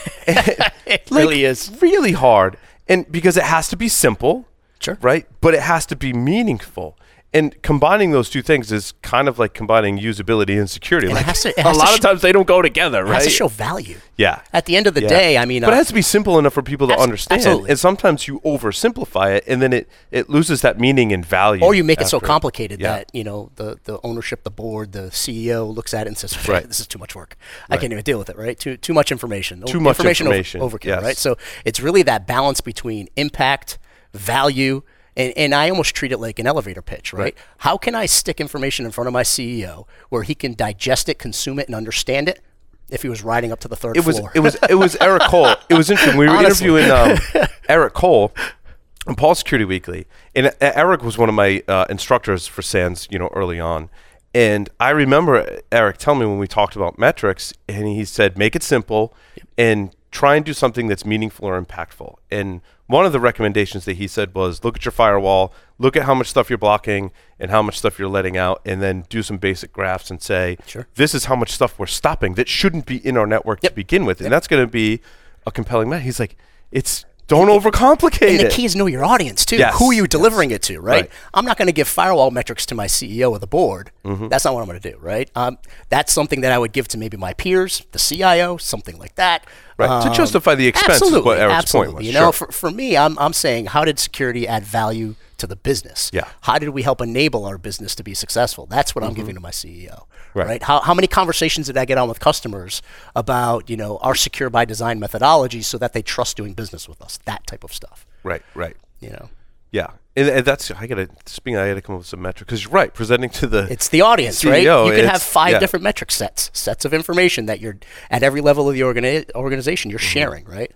[SPEAKER 2] It, it
[SPEAKER 1] like,
[SPEAKER 2] really is.
[SPEAKER 1] Really hard. And because it has to be simple,
[SPEAKER 2] sure,
[SPEAKER 1] right? But it has to be meaningful. And combining those two things is kind of like combining usability and security.
[SPEAKER 2] And
[SPEAKER 1] like
[SPEAKER 2] it has to, it
[SPEAKER 1] a
[SPEAKER 2] has
[SPEAKER 1] lot
[SPEAKER 2] to
[SPEAKER 1] of times they don't go together, right?
[SPEAKER 2] It has to show value.
[SPEAKER 1] Yeah.
[SPEAKER 2] At the end of the
[SPEAKER 1] yeah.
[SPEAKER 2] day, I mean,
[SPEAKER 1] but
[SPEAKER 2] uh,
[SPEAKER 1] it has to be simple enough for people to
[SPEAKER 2] abs-
[SPEAKER 1] understand.
[SPEAKER 2] Absolutely.
[SPEAKER 1] And sometimes you oversimplify it, and then it, it loses that meaning and value.
[SPEAKER 2] Or you make
[SPEAKER 1] after.
[SPEAKER 2] it so complicated
[SPEAKER 1] yeah.
[SPEAKER 2] that you know the the ownership, the board, the C E O looks at it and says,
[SPEAKER 1] right.
[SPEAKER 2] "This is too much work.
[SPEAKER 1] Right.
[SPEAKER 2] I can't even deal with it." Right? Too too much information.
[SPEAKER 1] Too much
[SPEAKER 2] information.
[SPEAKER 1] information.
[SPEAKER 2] Over, overkill.
[SPEAKER 1] Yes.
[SPEAKER 2] Right? So it's really that balance between impact, value. And, and I almost treat it like an elevator pitch, right? right? How can I stick information in front of my C E O where he can digest it, consume it, and understand it if he was riding up to the third
[SPEAKER 1] it was,
[SPEAKER 2] floor?
[SPEAKER 1] It was it was Eric Cole. It was interesting. We were
[SPEAKER 2] Honestly.
[SPEAKER 1] interviewing um, Eric Cole on Paul Security Weekly. And uh, Eric was one of my uh, instructors for SANS, you know, early on. And I remember Eric telling me when we talked about metrics, and he said, make it simple yep. and try and do something that's meaningful or impactful. And one of the recommendations that he said was look at your firewall, look at how much stuff you're blocking and how much stuff you're letting out, and then do some basic graphs and say,
[SPEAKER 2] sure.
[SPEAKER 1] this is how much stuff we're stopping that shouldn't be in our network
[SPEAKER 2] yep.
[SPEAKER 1] to begin with.
[SPEAKER 2] Yep.
[SPEAKER 1] And that's going to be a compelling message. He's like, it's don't overcomplicate
[SPEAKER 2] and
[SPEAKER 1] it.
[SPEAKER 2] the key is know your audience too.
[SPEAKER 1] Yes.
[SPEAKER 2] Who are you delivering yes. it to, right?
[SPEAKER 1] right?
[SPEAKER 2] I'm not going to give firewall metrics to my C E O or the board. Mm-hmm. That's not what I'm going to do, right? Um, that's something that I would give to maybe my peers, the C I O, something like that.
[SPEAKER 1] Right,
[SPEAKER 2] um,
[SPEAKER 1] to justify the expense
[SPEAKER 2] absolutely,
[SPEAKER 1] is what Eric's
[SPEAKER 2] absolutely.
[SPEAKER 1] point was.
[SPEAKER 2] You
[SPEAKER 1] sure.
[SPEAKER 2] know, for, for me, I'm, I'm saying how did security add value to the business?
[SPEAKER 1] Yeah.
[SPEAKER 2] How did we help enable our business to be successful? That's what mm-hmm. I'm giving to my C E O.
[SPEAKER 1] Right.
[SPEAKER 2] right? How how many conversations did I get on with customers about, you know, our secure by design methodology so that they trust doing business with us? That type of stuff.
[SPEAKER 1] Right, right.
[SPEAKER 2] You know.
[SPEAKER 1] Yeah. And, and that's I gotta speaking I gotta come up with some metrics because you're right, presenting to the
[SPEAKER 2] It's the audience,
[SPEAKER 1] C E O,
[SPEAKER 2] right? You can have
[SPEAKER 1] it's-
[SPEAKER 2] five
[SPEAKER 1] yeah.
[SPEAKER 2] different metric sets, sets of information that you're at every level of the organi- organization you're mm-hmm. sharing, right?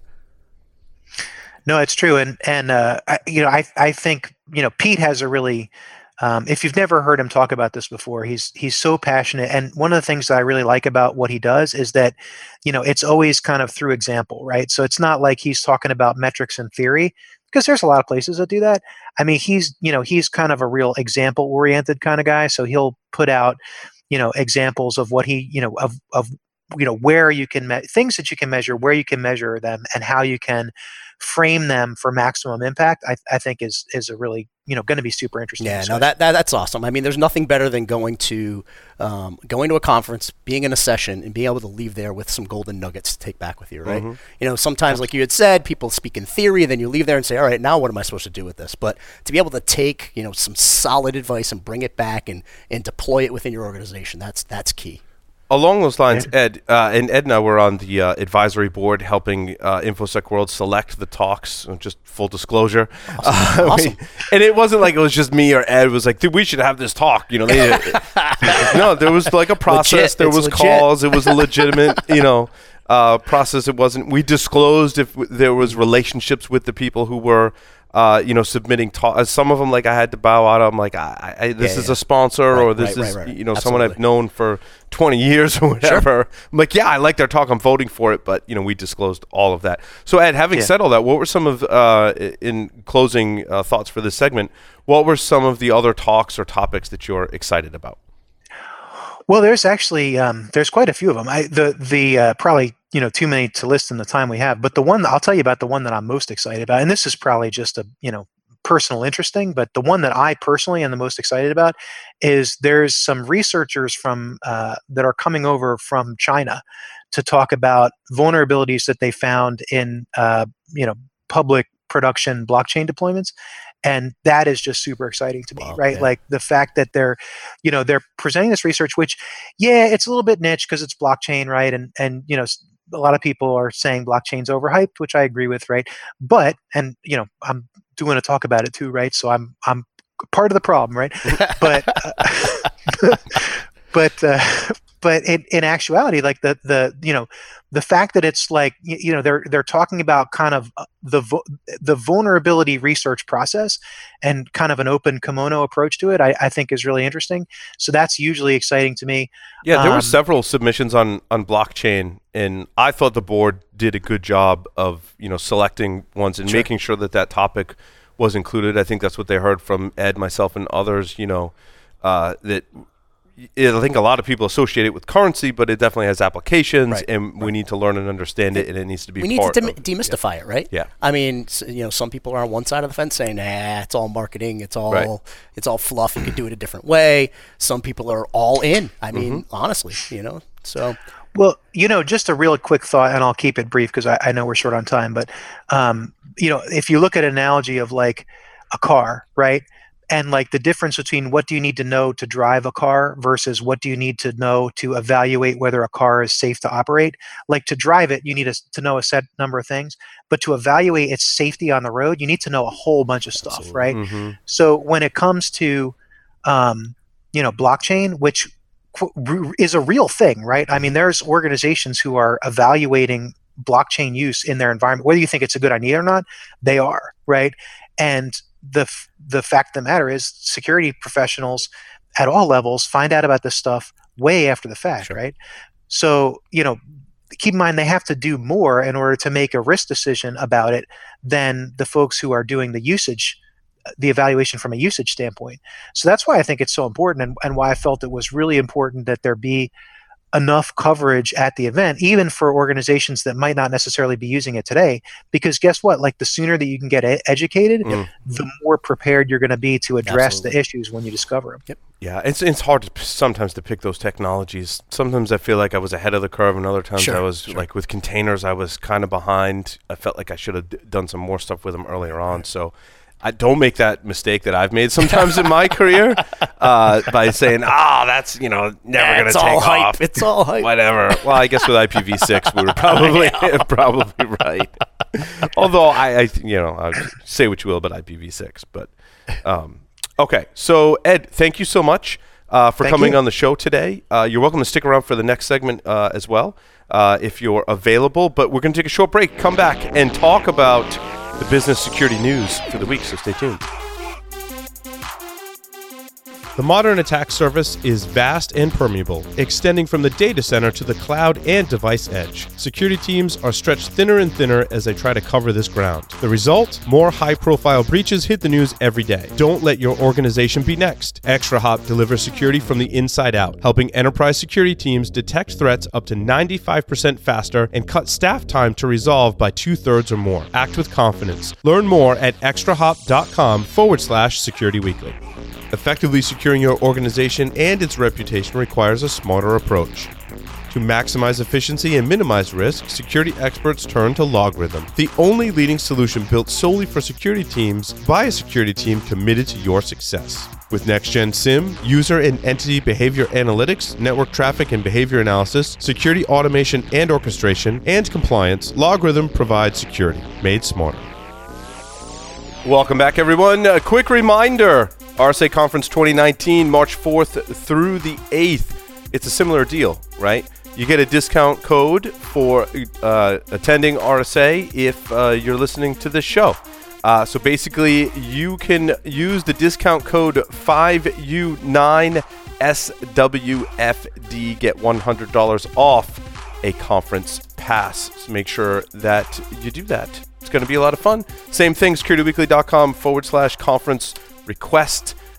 [SPEAKER 3] No, it's true, and and uh, I, you know, I I think you know Pete has a really, um, if you've never heard him talk about this before, he's he's so passionate, and one of the things that I really like about what he does is that, you know, it's always kind of through example, right? So it's not like he's talking about metrics in theory, because there's a lot of places that do that. I mean, he's you know he's kind of a real example oriented kind of guy, so he'll put out, you know, examples of what he you know of of you know where you can me- things that you can measure, where you can measure them, and how you can frame them for maximum impact. I, I think is is a really you know going to be super interesting.
[SPEAKER 2] Yeah, no, that, that that's awesome. I mean, there's nothing better than going to um, going to a conference, being in a session, and being able to leave there with some golden nuggets to take back with you, right? Mm-hmm. You know, sometimes, like you had said, people speak in theory, then you leave there and say, all right, now what am I supposed to do with this? But to be able to take you know some solid advice and bring it back and and deploy it within your organization, that's that's key.
[SPEAKER 1] Along those lines, Ed, uh, and Ed and I were on the uh, advisory board helping uh, InfoSec World select the talks, just full disclosure.
[SPEAKER 2] Awesome.
[SPEAKER 1] Uh,
[SPEAKER 2] awesome.
[SPEAKER 1] And it wasn't like it was just me or Ed. It was like, dude, we should have this talk. You know, they, no, there was like a process.
[SPEAKER 2] Legit.
[SPEAKER 1] There
[SPEAKER 2] It's
[SPEAKER 1] was
[SPEAKER 2] legit.
[SPEAKER 1] calls. It was a legitimate, you know, uh, process. It wasn't, we disclosed if w- there was relationships with the people who were Uh, you know, submitting talks. Some of them, like I had to bow out. I'm like, I, I this
[SPEAKER 2] yeah,
[SPEAKER 1] is
[SPEAKER 2] yeah.
[SPEAKER 1] a sponsor,
[SPEAKER 2] right,
[SPEAKER 1] or this
[SPEAKER 2] right,
[SPEAKER 1] is,
[SPEAKER 2] right, right.
[SPEAKER 1] you know,
[SPEAKER 2] Absolutely.
[SPEAKER 1] someone I've known for twenty years or whatever. I'm like, yeah, I like their talk. I'm voting for it. But you know, we disclosed all of that. So, Ed, having
[SPEAKER 3] Yeah.
[SPEAKER 1] said all that, what were some of, uh, in closing uh, thoughts for this segment? What were some of the other talks or topics that you're excited about?
[SPEAKER 3] Well, there's actually um, there's quite a few of them. I, the the uh, probably you know too many to list in the time we have. But the one I'll tell you about the one that I'm most excited about, and this is probably just a you know personal interesting, but the one that I personally am the most excited about is there's some researchers from uh, that are coming over from China to talk about vulnerabilities that they found in uh, you know public production blockchain deployments. And that is just super exciting to me, wow, right? Yeah. Like the fact that they're, you know, they're presenting this research, which, yeah, it's a little bit niche because it's blockchain, right? And, and, you know, a lot of people are saying blockchain's overhyped, which I agree with, right? But, and, you know, I'm doing a talk about it too, right? So I'm, I'm part of the problem, right? But, uh, but, uh, but in, in actuality, like the, the, you know, the fact that it's like, you, you know, they're, they're talking about kind of the, the vulnerability research process and kind of an open kimono approach to it, I, I think is really interesting. So that's usually exciting to me.
[SPEAKER 1] Yeah. There
[SPEAKER 3] um,
[SPEAKER 1] were several submissions on, on blockchain, and I thought the board did a good job of, you know, selecting ones and sure. making sure that that topic was included. I think that's what they heard from Ed, myself, and others, you know, uh, that, I think a lot of people associate it with currency, but it definitely has applications, right, and right. we need to learn and understand it, and it needs to be
[SPEAKER 2] we
[SPEAKER 1] part
[SPEAKER 2] need to
[SPEAKER 1] dem-
[SPEAKER 2] demystify
[SPEAKER 1] yeah.
[SPEAKER 2] it, right?
[SPEAKER 1] Yeah.
[SPEAKER 2] I mean, you know, some people are on one side of the fence saying, nah, it's all marketing, it's all
[SPEAKER 1] right.
[SPEAKER 2] it's all fluff, you could do it a different way. Some people are all in. I mean,
[SPEAKER 1] mm-hmm.
[SPEAKER 2] honestly, you know, so.
[SPEAKER 3] Well, you know, just a real quick thought, and I'll keep it brief because I, I know we're short on time, but, um, you know, if you look at an analogy of like a car, right? And like the difference between what do you need to know to drive a car versus what do you need to know to evaluate whether a car is safe to operate. Like to drive it, you need a, to know a set number of things, but to evaluate its safety on the road, you need to know a whole bunch of stuff, Absolutely. right?
[SPEAKER 1] Mm-hmm.
[SPEAKER 3] So when it comes to, um, you know, blockchain, which is a real thing, right? I mean, there's organizations who are evaluating blockchain use in their environment, whether you think it's a good idea or not, they are, right? And the the fact of the matter is security professionals at all levels find out about this stuff way after the fact, sure. right? So, you know, keep in mind they have to do more in order to make a risk decision about it than the folks who are doing the usage, the evaluation from a usage standpoint. So that's why I think it's so important, and, and why I felt it was really important that there be enough coverage at the event, even for organizations that might not necessarily be using it today, because guess what? Like the sooner that you can get e- educated, mm. the more prepared you're going to be to address Absolutely. the issues when you discover them.
[SPEAKER 2] Yep.
[SPEAKER 1] Yeah, it's it's hard to, sometimes to pick those technologies. Sometimes I feel like I was ahead of the curve, and other times sure, I was sure. like with containers, I was kind of behind. I felt like I should have d- done some more stuff with them earlier on. Right. So I don't make that mistake that I've made sometimes in my career uh, by saying, "Ah, oh, that's you know never going to take
[SPEAKER 2] all hype.
[SPEAKER 1] off."
[SPEAKER 2] It's all hype.
[SPEAKER 1] Whatever. Well, I guess with I P v six, we were probably probably right. Although I, I, you know, I'll say what you will about I P v six, but um, okay. So Ed, thank you so much uh, for
[SPEAKER 3] thank
[SPEAKER 1] coming
[SPEAKER 3] you.
[SPEAKER 1] on the show today. Uh, you're welcome to stick around for the next segment uh, as well uh, if you're available. But we're going to take a short break, come back, and talk about the business security news for the week, so stay tuned. The modern attack surface is vast and permeable, extending from the data center to the cloud and device edge. Security teams are stretched thinner and thinner as they try to cover this ground. The result? More high-profile breaches hit the news every day. Don't let your organization be next. ExtraHop delivers security from the inside out, helping enterprise security teams detect threats up to ninety-five percent faster and cut staff time to resolve by two-thirds or more. Act with confidence. Learn more at extrahop.com forward slash security weekly. Effectively securing your organization and its reputation requires a smarter approach. To maximize efficiency and minimize risk, security experts turn to LogRhythm, the only leading solution built solely for security teams by a security team committed to your success. With Next-Gen SIEM, user and entity behavior analytics, network traffic and behavior analysis, security automation and orchestration, and compliance, LogRhythm provides security made smarter. Welcome back, everyone. A quick reminder. R S A Conference twenty nineteen, March fourth through the eighth. It's a similar deal, right? You get a discount code for uh, attending R S A if uh, you're listening to this show. Uh, so basically, you can use the discount code five U nine S W F D, get one hundred dollars off a conference pass. So make sure that you do that. It's going to be a lot of fun. Same thing, securityweekly.com forward slash conference request.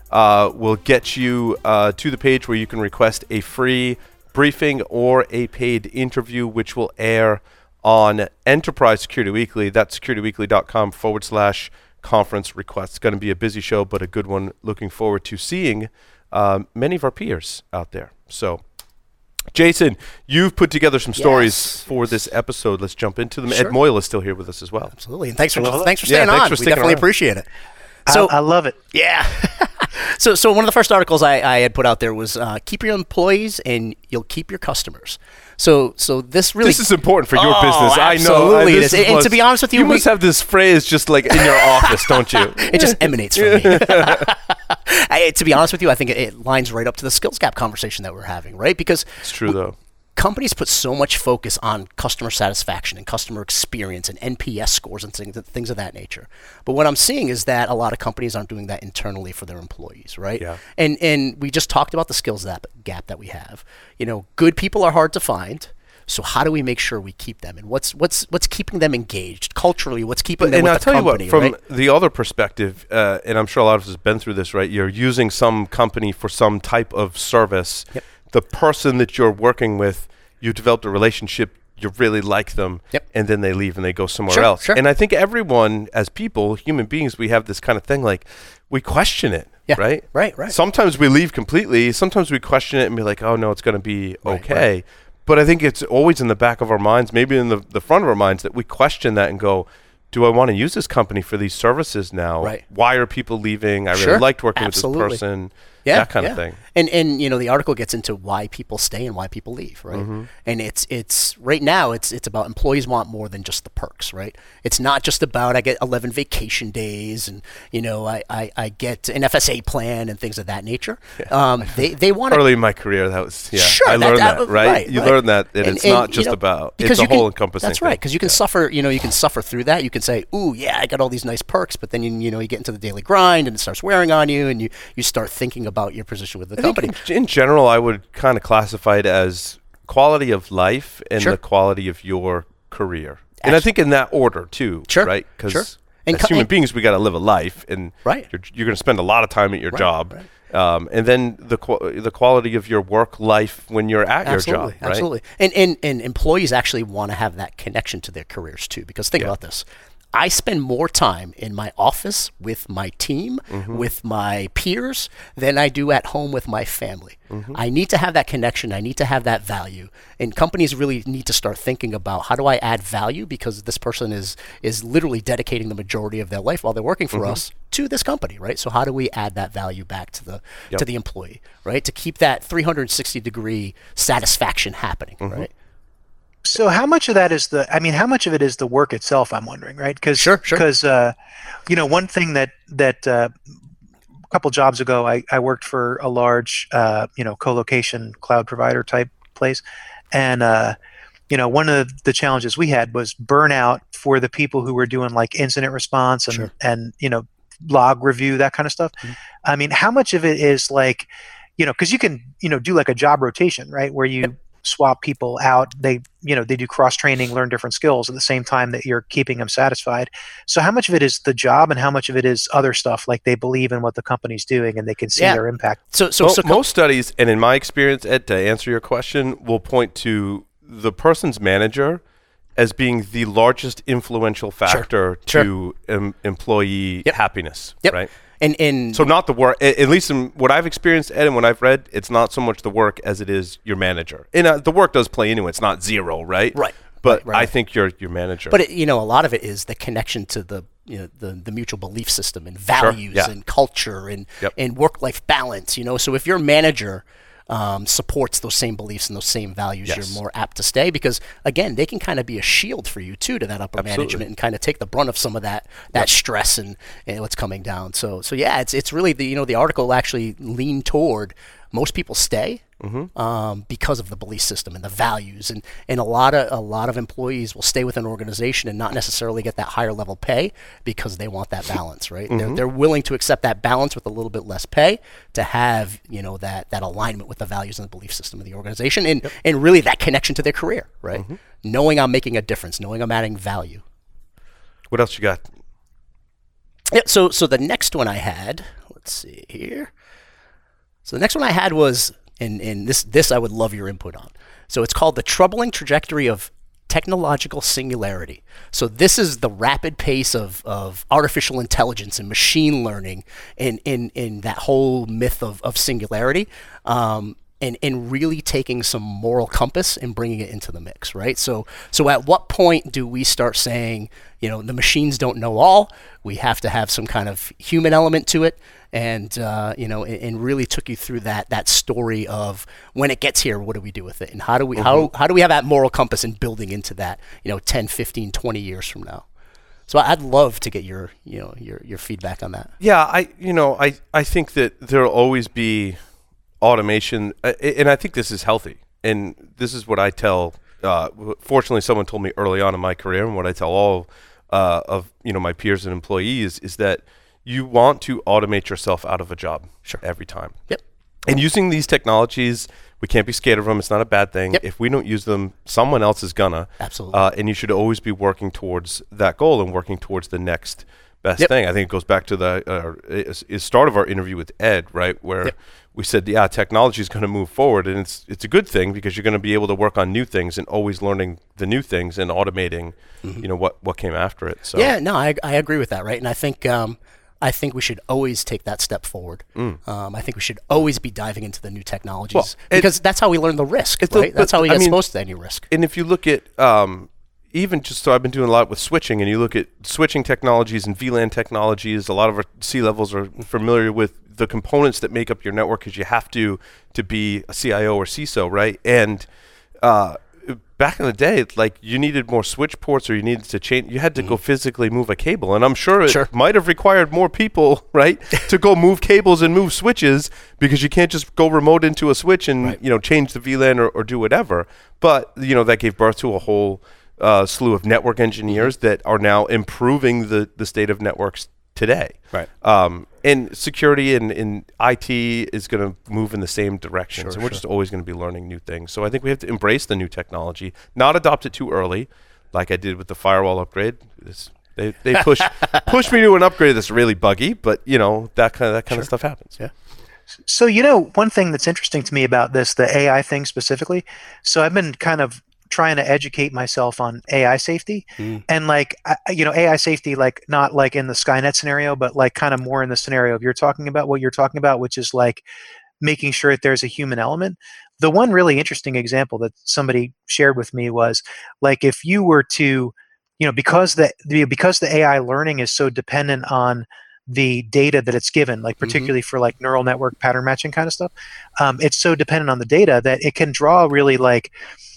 [SPEAKER 1] uh, will get you uh, to the page where you can request a free briefing or a paid interview, which will air on Enterprise Security Weekly. That's securityweekly.com forward slash conference request. It's going to be a busy show, but a good one. Looking forward to seeing um, many of our peers out there. So, Jason, you've put together some stories
[SPEAKER 2] Yes.
[SPEAKER 1] for this episode. Let's jump into them.
[SPEAKER 2] Sure.
[SPEAKER 1] Ed Moyle is still here with us as well.
[SPEAKER 2] Absolutely. And thanks for
[SPEAKER 3] Hello.
[SPEAKER 2] thanks for
[SPEAKER 1] Yeah,
[SPEAKER 2] staying
[SPEAKER 1] thanks
[SPEAKER 2] on.
[SPEAKER 1] for
[SPEAKER 2] we
[SPEAKER 1] sticking
[SPEAKER 2] definitely
[SPEAKER 1] around.
[SPEAKER 2] appreciate it.
[SPEAKER 3] I,
[SPEAKER 2] So
[SPEAKER 3] I love it.
[SPEAKER 2] yeah. so so one of the first articles I, I had put out there was uh, keep your employees and you'll keep your customers. So so this really
[SPEAKER 1] This is important for your
[SPEAKER 2] Oh,
[SPEAKER 1] business. I know.
[SPEAKER 2] absolutely
[SPEAKER 1] Uh,
[SPEAKER 2] it
[SPEAKER 1] this
[SPEAKER 2] is. And- and
[SPEAKER 1] was-
[SPEAKER 2] to be honest with you,
[SPEAKER 1] you
[SPEAKER 2] we-
[SPEAKER 1] must have this phrase just like in your office, don't you?
[SPEAKER 2] it just emanates from me. I, to be honest with you, I think it, it lines right up to the skills gap conversation that we're having, right? Because
[SPEAKER 1] It's true, though.
[SPEAKER 2] companies put so much focus on customer satisfaction and customer experience and N P S scores and things, things of that nature. But what I'm seeing is that a lot of companies aren't doing that internally for their employees, right?
[SPEAKER 1] Yeah.
[SPEAKER 2] And and we just talked about the skills gap, gap that we have. You know, good people are hard to find. So how do we make sure we keep them? And what's what's what's keeping them engaged culturally? What's keeping
[SPEAKER 1] But,
[SPEAKER 2] them
[SPEAKER 1] and
[SPEAKER 2] with
[SPEAKER 1] I'll
[SPEAKER 2] the
[SPEAKER 1] tell
[SPEAKER 2] company?
[SPEAKER 1] you what, from
[SPEAKER 2] right?
[SPEAKER 1] the other perspective, uh, and I'm sure a lot of us have been through this, right? You're using some company for some type of service.
[SPEAKER 2] Yep.
[SPEAKER 1] The person that you're working with, you developed a relationship, you really like them,
[SPEAKER 2] Yep.
[SPEAKER 1] and then they leave and they go somewhere
[SPEAKER 2] Sure,
[SPEAKER 1] else.
[SPEAKER 2] sure.
[SPEAKER 1] And I think everyone, as people, human beings, we have this kind of thing like we question it,
[SPEAKER 2] Yeah,
[SPEAKER 1] right?
[SPEAKER 2] right, right.
[SPEAKER 1] Sometimes we leave completely. Sometimes we question it and be like, oh, no, it's going to be
[SPEAKER 2] Right,
[SPEAKER 1] okay.
[SPEAKER 2] right.
[SPEAKER 1] But I think it's always in the back of our minds, maybe in the, the front of our minds, that we question that and go, do I want to use this company for these services now?
[SPEAKER 2] Right.
[SPEAKER 1] Why are people leaving? I
[SPEAKER 2] Sure.
[SPEAKER 1] really liked working
[SPEAKER 2] Absolutely.
[SPEAKER 1] with this person.
[SPEAKER 2] Yeah,
[SPEAKER 1] that kind
[SPEAKER 2] yeah.
[SPEAKER 1] of thing.
[SPEAKER 2] And and you know the article gets into why people stay and why people leave, right?
[SPEAKER 1] Mm-hmm.
[SPEAKER 2] And it's it's right now it's it's about employees want more than just the perks, right? It's not just about I get eleven vacation days and you know I, I, I get an F S A plan and things of that nature. Um, they they want
[SPEAKER 1] Early in my career, that was, yeah,
[SPEAKER 2] Sure,
[SPEAKER 1] I
[SPEAKER 2] that-
[SPEAKER 1] learned
[SPEAKER 2] that-
[SPEAKER 1] that, right?
[SPEAKER 2] right,
[SPEAKER 1] You
[SPEAKER 2] right.
[SPEAKER 1] learn that, and,
[SPEAKER 2] And-
[SPEAKER 1] it's
[SPEAKER 2] and,
[SPEAKER 1] not
[SPEAKER 2] you
[SPEAKER 1] just
[SPEAKER 2] know,
[SPEAKER 1] about,
[SPEAKER 2] because
[SPEAKER 1] it's a
[SPEAKER 2] you can-
[SPEAKER 1] whole encompassing
[SPEAKER 2] That's right,
[SPEAKER 1] thing.
[SPEAKER 2] because you can suffer, you know, you can suffer through that. You can say, "Ooh, yeah, I got all these nice perks," but then you you know you get into the daily grind and it starts wearing on you, and you you start thinking about your position with the
[SPEAKER 1] I think
[SPEAKER 2] company.
[SPEAKER 1] in, in general, I would kind of classify it as quality of life and
[SPEAKER 2] Sure.
[SPEAKER 1] the quality of your career. And I think in that order, too,
[SPEAKER 2] Sure,
[SPEAKER 1] right? Because
[SPEAKER 2] sure. And
[SPEAKER 1] as
[SPEAKER 2] co-
[SPEAKER 1] human
[SPEAKER 2] and-
[SPEAKER 1] beings, we got to live a life, and
[SPEAKER 2] Right.
[SPEAKER 1] you're, you're going to spend a lot of time at your
[SPEAKER 2] Right,
[SPEAKER 1] job.
[SPEAKER 2] right.
[SPEAKER 1] Um, and then the qu- the quality of your work life when you're at
[SPEAKER 2] Absolutely,
[SPEAKER 1] your job, right?
[SPEAKER 2] absolutely. And, and and employees actually want to have that connection to their careers too. Because think
[SPEAKER 1] Yeah.
[SPEAKER 2] about this. I spend more time in my office with my team,
[SPEAKER 1] Mm-hmm.
[SPEAKER 2] with my peers, than I do at home with my family.
[SPEAKER 1] Mm-hmm.
[SPEAKER 2] I need to have that connection. I need to have that value. And companies really need to start thinking about how do I add value, because this person is is literally dedicating the majority of their life while they're working for
[SPEAKER 1] Mm-hmm.
[SPEAKER 2] us to this company, right? So how do we add that value back to the
[SPEAKER 1] Yep.
[SPEAKER 2] to the employee, right? To keep that three hundred sixty degree satisfaction happening,
[SPEAKER 1] Mm-hmm.
[SPEAKER 2] right?
[SPEAKER 3] So how much of that is the? I mean, how much of it is the work itself? I'm wondering, right? Because
[SPEAKER 2] Sure, sure.
[SPEAKER 3] Because uh, you know, one thing that that uh, a couple jobs ago, I, I worked for a large uh, you know co-location cloud provider type place, and uh, you know, one of the challenges we had was burnout for the people who were doing like incident response and
[SPEAKER 2] Sure.
[SPEAKER 3] and you know log review, that kind of stuff.
[SPEAKER 2] Mhm.
[SPEAKER 3] I mean, how much of it is like, you know, because you can you know do like a job rotation, right, where you
[SPEAKER 2] Yep.
[SPEAKER 3] swap people out. They, you know, they do cross training, learn different skills at the same time that you're keeping them satisfied. So how much of it is the job and how much of it is other stuff, like they believe in what the company's doing and they can see
[SPEAKER 2] Yeah.
[SPEAKER 3] their impact?
[SPEAKER 2] So so
[SPEAKER 1] Mo-
[SPEAKER 2] so co-
[SPEAKER 1] most studies, and in my experience, Ed, to answer your question, will point to the person's manager as being the largest influential factor
[SPEAKER 2] Sure.
[SPEAKER 1] to em- employee
[SPEAKER 2] Yep.
[SPEAKER 1] happiness,
[SPEAKER 2] Yep.
[SPEAKER 1] right?
[SPEAKER 2] and and
[SPEAKER 1] So not the work, a- at least in what I've experienced, Ed, and what I've read, it's not so much the work as it is your manager. And uh, the work does play into it. It's not zero, right?
[SPEAKER 2] Right.
[SPEAKER 1] But
[SPEAKER 2] Right, right.
[SPEAKER 1] I think your your manager.
[SPEAKER 2] but it, you know, a lot of it is the connection to the you know the, the mutual belief system and values
[SPEAKER 1] yeah.
[SPEAKER 2] and culture and
[SPEAKER 1] Yep.
[SPEAKER 2] and work life balance. You know, so if your manager um, supports those same beliefs and those same values,
[SPEAKER 1] Yes.
[SPEAKER 2] you're more apt to stay, because again, they can kind of be a shield for you too to that upper
[SPEAKER 1] Absolutely.
[SPEAKER 2] management and kind of take the brunt of some of that that stress and, and what's coming down. So so yeah, it's it's really the you know the article actually leaned toward most people stay. Um, because of the belief system and the values, and, and a lot of a lot of employees will stay with an organization and not necessarily get that higher level pay because they want that balance, right? They're, they're willing to accept that balance with a little bit less pay to have you know that that alignment with the values and the belief system of the organization, and and really that connection to their career, right? Knowing I'm making a difference, knowing I'm adding value.
[SPEAKER 1] what else you got?
[SPEAKER 2] Yeah, so so the next one I had, let's see here. So the next one I had was, and, and this this I would love your input on. So it's called The Troubling Trajectory of Technological Singularity. So this is the rapid pace of, of artificial intelligence and machine learning in, in, in that whole myth of, of singularity. Um, And, and really taking some moral compass and bringing it into the mix, right? So so at what point do we start saying, you know, the machines don't know all, we have to have some kind of human element to it, and, uh, you know, and, and really took you through that that story of when it gets here, what do we do with it? And how do we, mm-hmm. how, how do we have that moral compass and building into that, you know, ten, fifteen, twenty years from now? So I'd love to get your, you know, your, your feedback on that.
[SPEAKER 1] Yeah, I, you know, I, I think that there'll always be automation, uh, and I think this is healthy. And this is what I tell. Uh, fortunately, someone told me early on in my career, and what I tell all uh, of you know my peers and employees is that you want to automate yourself out of a job sure. every time.
[SPEAKER 2] Yep.
[SPEAKER 1] And using these technologies, we can't be scared of them. It's not a bad thing.
[SPEAKER 2] Yep.
[SPEAKER 1] If we don't use them, someone else is gonna.
[SPEAKER 2] Absolutely.
[SPEAKER 1] Uh, and you should always be working towards that goal and working towards the next best
[SPEAKER 2] yep.
[SPEAKER 1] thing. I think it goes back to the uh, is, is start of our interview with Ed, right, where yep. we said, yeah, technology is going to move forward, and it's it's a good thing because you're going to be able to work on new things and always learning the new things and automating, mm-hmm. you know, what, what came after it. So
[SPEAKER 2] yeah, no, I I agree with that, right? And I think um, I think we should always take that step forward. Mm. Um, I think we should always be diving into the new technologies well, because it, that's how we learn the risk, right? The, that's how we get I mean, exposed to any risk.
[SPEAKER 1] And if you look at um, even just so I've been doing a lot with switching, and you look at switching technologies and V LAN technologies, a lot of our C-levels are familiar with the components that make up your network because you have to to be a C I O or C I S O, right? And uh, back in the day, like you needed more switch ports or you needed to change, you had to mm-hmm. go physically move a cable. And I'm sure it
[SPEAKER 2] sure.
[SPEAKER 1] might have required more people, right, to go move cables and move switches because you can't just go remote into a switch and, right. you know, change the V LAN or, or do whatever. But, you know, that gave birth to a whole Uh, slew of network engineers mm-hmm. that are now improving the, the state of networks today.
[SPEAKER 2] Right.
[SPEAKER 1] Um, and security and, and I T is going to move in the same direction.
[SPEAKER 2] Sure,
[SPEAKER 1] so we're
[SPEAKER 2] sure.
[SPEAKER 1] just always going to be learning new things. So I think we have to embrace the new technology, not adopt it too early, like I did with the firewall upgrade. It's, they they push push me to an upgrade that's really buggy, but you know that kind of that kind
[SPEAKER 2] sure.
[SPEAKER 1] of stuff happens.
[SPEAKER 2] Yeah.
[SPEAKER 3] So you know, one thing that's interesting to me about this, the A I thing specifically. So I've been kind of trying to educate myself on A I safety mm. and like, I, you know, A I safety, like not like in the Skynet scenario, but like kind of more in the scenario of you're talking about what you're talking about, which is like making sure that there's a human element. The one really interesting example that somebody shared with me was like, if you were to, you know, because the, the because the A I learning is so dependent on the data that it's given, like particularly mm-hmm. for like neural network pattern matching kind of stuff, um, it's so dependent on the data that it can draw really like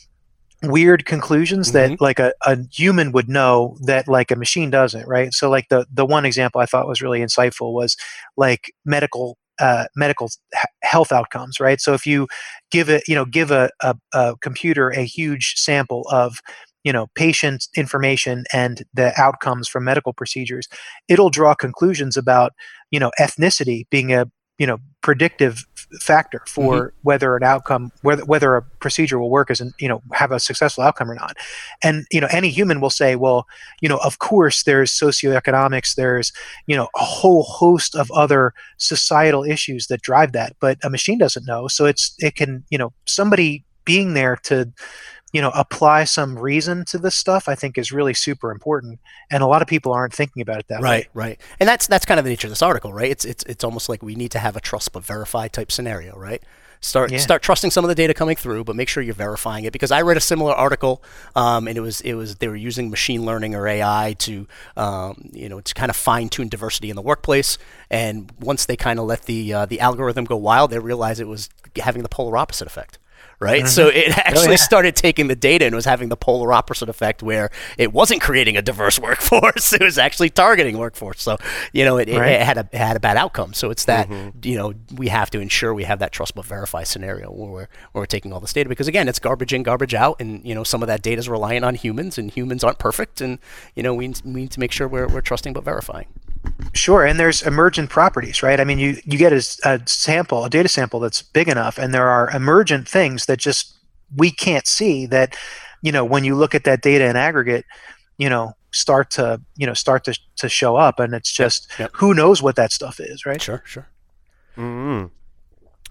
[SPEAKER 3] weird conclusions mm-hmm. that like a, a human would know that like a machine doesn't, right? So like the the one example I thought was really insightful was like medical uh, medical h- health outcomes, right? So if you give it, you know, give a, a, a computer a huge sample of, you know, patient information and the outcomes from medical procedures, it'll draw conclusions about, you know, ethnicity being a, you know, predictive factor for mm-hmm. whether an outcome, whether whether a procedure will work as an, you know, have a successful outcome or not. And, you know, any human will say, well, you know, of course there's socioeconomics, there's, you know, a whole host of other societal issues that drive that, but a machine doesn't know. So it's, it can, you know, somebody being there to, you know, apply some reason to this stuff, I think is really super important. And a lot of people aren't thinking about it that
[SPEAKER 2] right,
[SPEAKER 3] way.
[SPEAKER 2] Right, right. And that's that's kind of the nature of this article, right? It's it's it's almost like we need to have a trust but verify type scenario, right? Start yeah. start trusting some of the data coming through, but make sure you're verifying it. Because I read a similar article, um, and it was it was they were using machine learning or A I to um, you know to kind of fine tune diversity in the workplace. And once they kind of let the uh, the algorithm go wild, they realized it was having the polar opposite effect. Right, mm-hmm. So it actually oh, yeah. started taking the data and was having the polar opposite effect, where it wasn't creating a diverse workforce; it was actually targeting workforce. So, you know, it, right. it, it had a it had a bad outcome. So it's that mm-hmm. you know we have to ensure we have that trust but verify scenario where we're where we're taking all this data, because again, it's garbage in, garbage out, and you know some of that data is reliant on humans, and humans aren't perfect, and you know we need, we need to make sure we're we're trusting but verifying.
[SPEAKER 3] Sure, and there's emergent properties, right? I mean, you, you get a, a sample, a data sample that's big enough, and there are emergent things that just we can't see that, you know, when you look at that data in aggregate, you know, start to, you know, start to, to show up, and it's just, yep. Yep. Who knows what that stuff is, right?
[SPEAKER 2] Sure, sure.
[SPEAKER 1] Mm-hmm.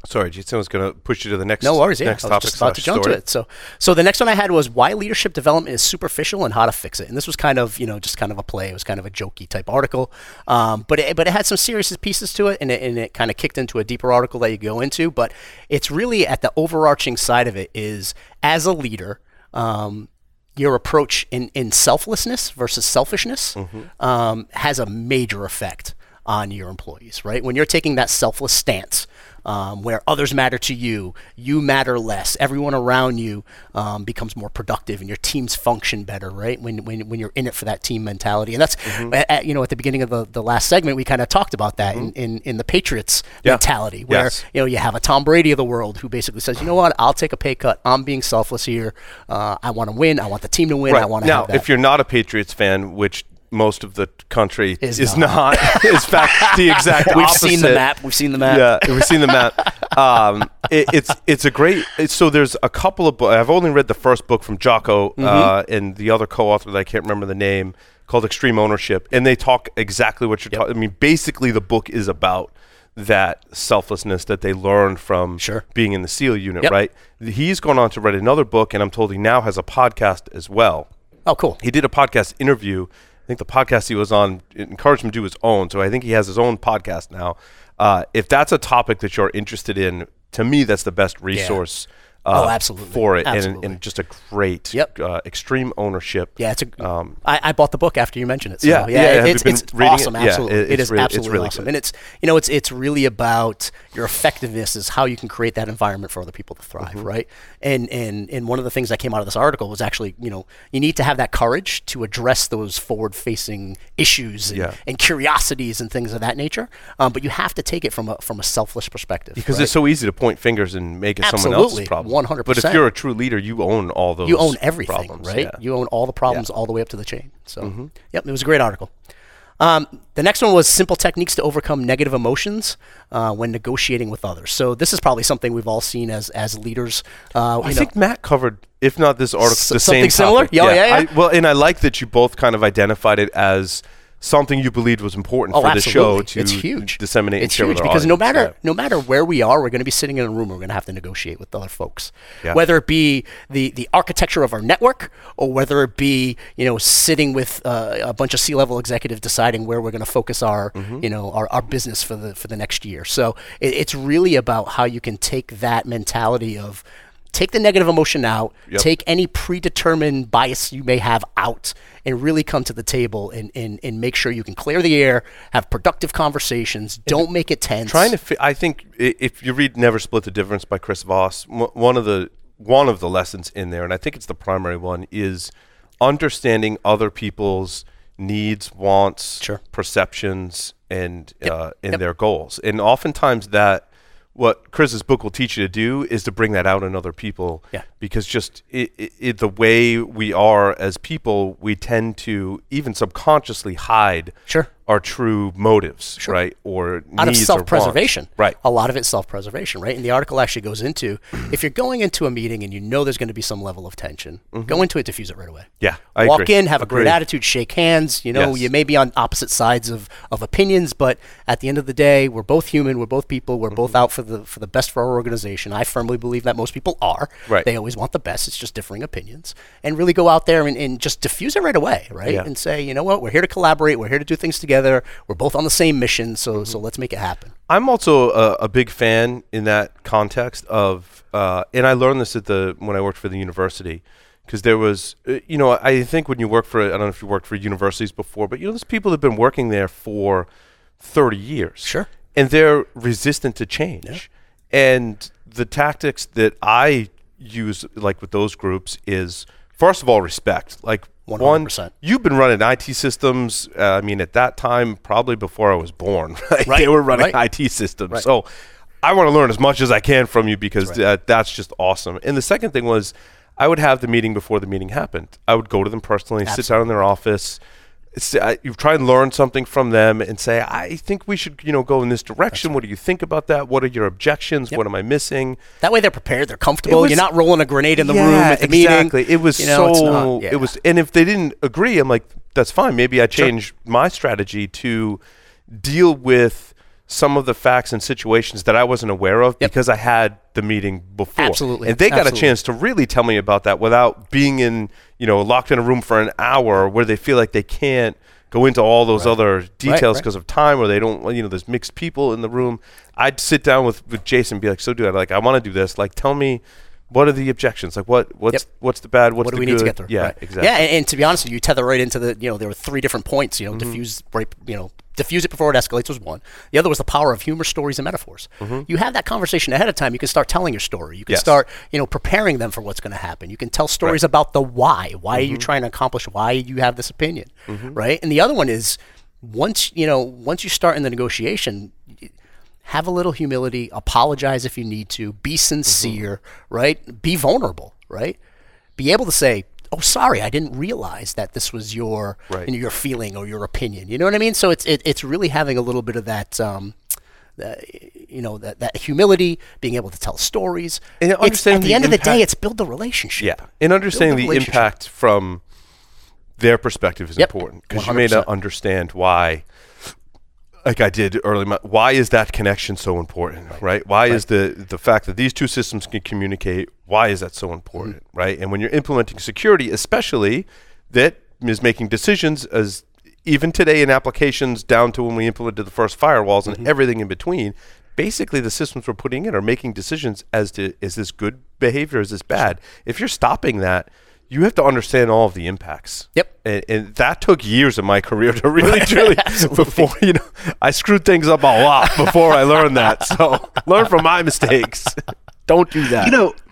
[SPEAKER 1] Sorry, Jason was going to push you to the next.
[SPEAKER 2] No worries. Yeah,
[SPEAKER 1] next
[SPEAKER 2] I was
[SPEAKER 1] topic
[SPEAKER 2] just about to jump
[SPEAKER 1] story.
[SPEAKER 2] to it. So, so the next one I had was why leadership development is superficial and how to fix it. And this was kind of, you know, just kind of a play. It was kind of a jokey type article, um, but it, but it had some serious pieces to it, and it, and it kind of kicked into a deeper article that you go into. But it's really at the overarching side of it is as a leader. Um, your approach in, in selflessness versus selfishness mm-hmm. um, has a major effect on your employees, right? When you're taking that selfless stance um, where others matter to you, you matter less, everyone around you um, becomes more productive and your teams function better, right? When when, when you're in it for that team mentality. And that's, mm-hmm. at, you know, at the beginning of the, the last segment, we kind of talked about that mm-hmm. in, in, in the Patriots yeah. mentality where,
[SPEAKER 1] yes.
[SPEAKER 2] you know, you have a Tom Brady of the world who basically says, you know what, I'll take a pay cut. I'm being selfless here. Uh, I want to win. I want the team to win.
[SPEAKER 1] Right.
[SPEAKER 2] I want to
[SPEAKER 1] now,
[SPEAKER 2] have that.
[SPEAKER 1] If you're not a Patriots fan, which most of the country
[SPEAKER 2] is,
[SPEAKER 1] is
[SPEAKER 2] not.
[SPEAKER 1] not. In fact, the exact
[SPEAKER 2] We've
[SPEAKER 1] opposite.
[SPEAKER 2] seen the map. We've seen the map.
[SPEAKER 1] Yeah, we've seen the map. Um, it, it's it's a great. It's, so there's a couple of books. I've only read the first book from Jocko mm-hmm. uh, and the other co-author that I can't remember the name, called Extreme Ownership, and they talk exactly what you're
[SPEAKER 2] yep.
[SPEAKER 1] talking. I mean, basically, the book is about that selflessness that they learned from
[SPEAKER 2] sure.
[SPEAKER 1] being in the SEAL unit,
[SPEAKER 2] yep.
[SPEAKER 1] right? He's gone on to write another book, and I'm told he now has a podcast as well.
[SPEAKER 2] Oh, cool.
[SPEAKER 1] He did a podcast interview. I think the podcast he was on encouraged him to do his own, so I think he has his own podcast now. Uh, if that's a topic that you're interested in, to me, that's the best resource
[SPEAKER 2] yeah.
[SPEAKER 1] uh,
[SPEAKER 2] oh, absolutely.
[SPEAKER 1] for it,
[SPEAKER 2] absolutely.
[SPEAKER 1] And, and just a great
[SPEAKER 2] yep.
[SPEAKER 1] uh, Extreme Ownership.
[SPEAKER 2] Yeah, it's a.
[SPEAKER 1] Um,
[SPEAKER 2] I, I bought the book after you mentioned it. So
[SPEAKER 1] yeah,
[SPEAKER 2] yeah,
[SPEAKER 1] yeah.
[SPEAKER 2] it, it's, it's awesome.
[SPEAKER 1] It?
[SPEAKER 2] Absolutely,
[SPEAKER 1] yeah, it,
[SPEAKER 2] it is
[SPEAKER 1] re-
[SPEAKER 2] absolutely
[SPEAKER 1] it's really
[SPEAKER 2] awesome,
[SPEAKER 1] good.
[SPEAKER 2] and it's you know it's it's really about your effectiveness is how you can create that environment for other people to thrive, mm-hmm. right? And and and one of the things that came out of this article was actually you know you need to have that courage to address those forward-facing issues and,
[SPEAKER 1] yeah.
[SPEAKER 2] and curiosities and things of that nature. Um, but you have to take it from a from a selfless perspective
[SPEAKER 1] because
[SPEAKER 2] right?
[SPEAKER 1] it's so easy to point fingers and make it
[SPEAKER 2] absolutely.
[SPEAKER 1] someone else's problem.
[SPEAKER 2] one hundred percent.
[SPEAKER 1] But if you're a true leader, you own all those.
[SPEAKER 2] You own everything,
[SPEAKER 1] problems.
[SPEAKER 2] right?
[SPEAKER 1] Yeah.
[SPEAKER 2] You own all the problems
[SPEAKER 1] yeah.
[SPEAKER 2] all the way up to the chain. So,
[SPEAKER 1] mm-hmm.
[SPEAKER 2] yep, it was a great article. Um, the next one was simple techniques to overcome negative emotions uh, when negotiating with others. So this is probably something we've all seen as as leaders. Uh,
[SPEAKER 1] I
[SPEAKER 2] you
[SPEAKER 1] think
[SPEAKER 2] know,
[SPEAKER 1] Matt covered, if not this article,
[SPEAKER 2] S-
[SPEAKER 1] the
[SPEAKER 2] something
[SPEAKER 1] same
[SPEAKER 2] similar?
[SPEAKER 1] topic.
[SPEAKER 2] Yeah, yeah, yeah.
[SPEAKER 1] I, well, and I like that you both kind of identified it as something you believed was important
[SPEAKER 2] oh,
[SPEAKER 1] for
[SPEAKER 2] absolutely.
[SPEAKER 1] the show to
[SPEAKER 2] it's huge.
[SPEAKER 1] disseminate
[SPEAKER 2] it's
[SPEAKER 1] and share
[SPEAKER 2] huge
[SPEAKER 1] with our
[SPEAKER 2] because no
[SPEAKER 1] audience.
[SPEAKER 2] matter
[SPEAKER 1] yeah.
[SPEAKER 2] no matter where we are, we're going to be sitting in a room. We're going to have to negotiate with other folks,
[SPEAKER 1] yeah.
[SPEAKER 2] whether it be the the architecture of our network or whether it be you know sitting with uh, a bunch of C-level executives deciding where we're going to focus our mm-hmm. you know our, our business for the for the next year. So it, it's really about how you can take that mentality of take the negative emotion out,
[SPEAKER 1] yep.
[SPEAKER 2] take any predetermined bias you may have out, and really come to the table and, and, and make sure you can clear the air, have productive conversations, don't make it tense.
[SPEAKER 1] Trying to, fi- I think, if you read "Never Split the Difference" by Chris Voss, one of the one of the lessons in there, and I think it's the primary one, is understanding other people's needs, wants,
[SPEAKER 2] sure.
[SPEAKER 1] perceptions, and
[SPEAKER 2] yep.
[SPEAKER 1] uh, and
[SPEAKER 2] yep.
[SPEAKER 1] their goals. And oftentimes that. What Chris's book will teach you to do is to bring that out in other people.
[SPEAKER 2] Yeah.
[SPEAKER 1] Because just it, it, it, the way we are as people, we tend to even subconsciously hide
[SPEAKER 2] sure.
[SPEAKER 1] our true motives,
[SPEAKER 2] sure.
[SPEAKER 1] right? Or
[SPEAKER 2] out
[SPEAKER 1] needs
[SPEAKER 2] of self-preservation.
[SPEAKER 1] Or wants. Right.
[SPEAKER 2] A lot of it's self-preservation, right? And the article actually goes into if you're going into a meeting and you know there's going to be some level of tension, mm-hmm. go into it, diffuse it right away.
[SPEAKER 1] Yeah, I
[SPEAKER 2] Walk
[SPEAKER 1] agree.
[SPEAKER 2] in, have
[SPEAKER 1] Agreed.
[SPEAKER 2] a great attitude, shake hands. You know,
[SPEAKER 1] yes.
[SPEAKER 2] you may be on opposite sides of, of opinions, but at the end of the day, we're both human, we're both people, we're mm-hmm. both out for the for the best for our organization. I firmly believe that most people are.
[SPEAKER 1] Right.
[SPEAKER 2] They always want the best. It's just differing opinions. And really go out there and, and just diffuse it right away, right?
[SPEAKER 1] Yeah.
[SPEAKER 2] And say, you know what, we're here to collaborate, we're here to do things together, we're both on the same mission, so mm-hmm. so let's make it happen.
[SPEAKER 1] I'm also a, a big fan in that context of, uh, and I learned this at the when I worked for the university, because there was, uh, you know, I think when you work for, I don't know if you worked for universities before, but you know, there's people that have been working there for thirty years.
[SPEAKER 2] Sure.
[SPEAKER 1] And they're resistant to change. Yeah. And the tactics that I use, like with those groups, is first of all respect. Like
[SPEAKER 2] one hundred percent.
[SPEAKER 1] One, you've been running I T systems. Uh, I mean, at that time, probably before I was born, right?
[SPEAKER 2] Right.
[SPEAKER 1] They were running
[SPEAKER 2] right.
[SPEAKER 1] I T systems.
[SPEAKER 2] Right.
[SPEAKER 1] So I want to learn as much as I can from you because
[SPEAKER 2] that's, right.
[SPEAKER 1] uh, that's just awesome. And the second thing was, I would have the meeting before the meeting happened. I would go to them personally, Absolutely. sit down in their office. You try and learn something from them and say, I think we should, you know, go in this direction. Right. What do you think about that? What are your objections? Yep. What am I missing?
[SPEAKER 2] That way they're prepared. They're comfortable.
[SPEAKER 1] Was,
[SPEAKER 2] You're not rolling a grenade in the
[SPEAKER 1] yeah,
[SPEAKER 2] room at the
[SPEAKER 1] exactly.
[SPEAKER 2] meeting.
[SPEAKER 1] It was
[SPEAKER 2] you know,
[SPEAKER 1] so,
[SPEAKER 2] not, yeah.
[SPEAKER 1] it was, and if they didn't agree, I'm like, that's fine. Maybe I change
[SPEAKER 2] sure.
[SPEAKER 1] my strategy to deal with some of the facts and situations that I wasn't aware of
[SPEAKER 2] Yep.
[SPEAKER 1] because I had the meeting before.
[SPEAKER 2] Absolutely.
[SPEAKER 1] And they got
[SPEAKER 2] Absolutely.
[SPEAKER 1] a chance to really tell me about that without being in, you know, locked in a room for an hour where they feel like they can't go into all those
[SPEAKER 2] Right.
[SPEAKER 1] other details
[SPEAKER 2] right.
[SPEAKER 1] because of time, or they don't, you know, there's mixed people in the room. I'd sit down with, with Jason and be like, so dude, like, I want to do this. Like, tell me, what are the objections? Like, what what's
[SPEAKER 2] Yep.
[SPEAKER 1] what's the bad? What's
[SPEAKER 2] what do
[SPEAKER 1] the
[SPEAKER 2] we
[SPEAKER 1] good?
[SPEAKER 2] need to get through?
[SPEAKER 1] Yeah,
[SPEAKER 2] right.
[SPEAKER 1] exactly.
[SPEAKER 2] Yeah, and, and to be honest with you, you tether right into the, you know, there were three different points, you know,
[SPEAKER 1] Mm-hmm.
[SPEAKER 2] diffuse, right, you know, diffuse it before it escalates was one. The other was the power of humor, stories, and metaphors. You have that conversation ahead of time. You can start telling your story. You can
[SPEAKER 1] Mm-hmm. Yes.
[SPEAKER 2] start, you know, preparing them for what's going to happen. You can tell stories
[SPEAKER 1] Right.
[SPEAKER 2] about the why. Why
[SPEAKER 1] Mm-hmm.
[SPEAKER 2] are you trying to accomplish? Why you have this opinion, right? And the other one is once, you know, once you start in the negotiation, have a little humility, apologize if you need to, be sincere, right? Be vulnerable, right? Be able to say, "Oh, sorry, I didn't realize that this was your
[SPEAKER 1] Right.
[SPEAKER 2] you know, your feeling or your opinion." You know what I mean? So it's it, it's really having a little bit of that, um, uh, you know, that, that humility, being able to tell stories.
[SPEAKER 1] And
[SPEAKER 2] It's-
[SPEAKER 1] understanding
[SPEAKER 2] at the,
[SPEAKER 1] the
[SPEAKER 2] end of the day,
[SPEAKER 1] impact-
[SPEAKER 2] it's build the relationship.
[SPEAKER 1] Yeah, and understanding
[SPEAKER 2] the
[SPEAKER 1] the,
[SPEAKER 2] relationship.
[SPEAKER 1] impact from their perspective is
[SPEAKER 2] Yep.
[SPEAKER 1] important because you may not
[SPEAKER 2] one hundred percent.
[SPEAKER 1] understand why. Like I did early, my- why is that connection so important, right? Why is the the fact that these two systems can communicate? Why is that so important,
[SPEAKER 2] Mm-hmm.
[SPEAKER 1] right? And when you're implementing security, especially that is making decisions as even today in applications down to when we implemented the first firewalls
[SPEAKER 2] Mm-hmm.
[SPEAKER 1] and everything in between. Basically, the systems we're putting in are making decisions as to is this good behavior, is this bad? If you're stopping that, you have to understand all of the impacts.
[SPEAKER 2] Yep.
[SPEAKER 1] And, and that took years of my career to really, truly, before, you know, I screwed things up a lot before I learned that. So learn from my mistakes. Don't do that.
[SPEAKER 3] You know,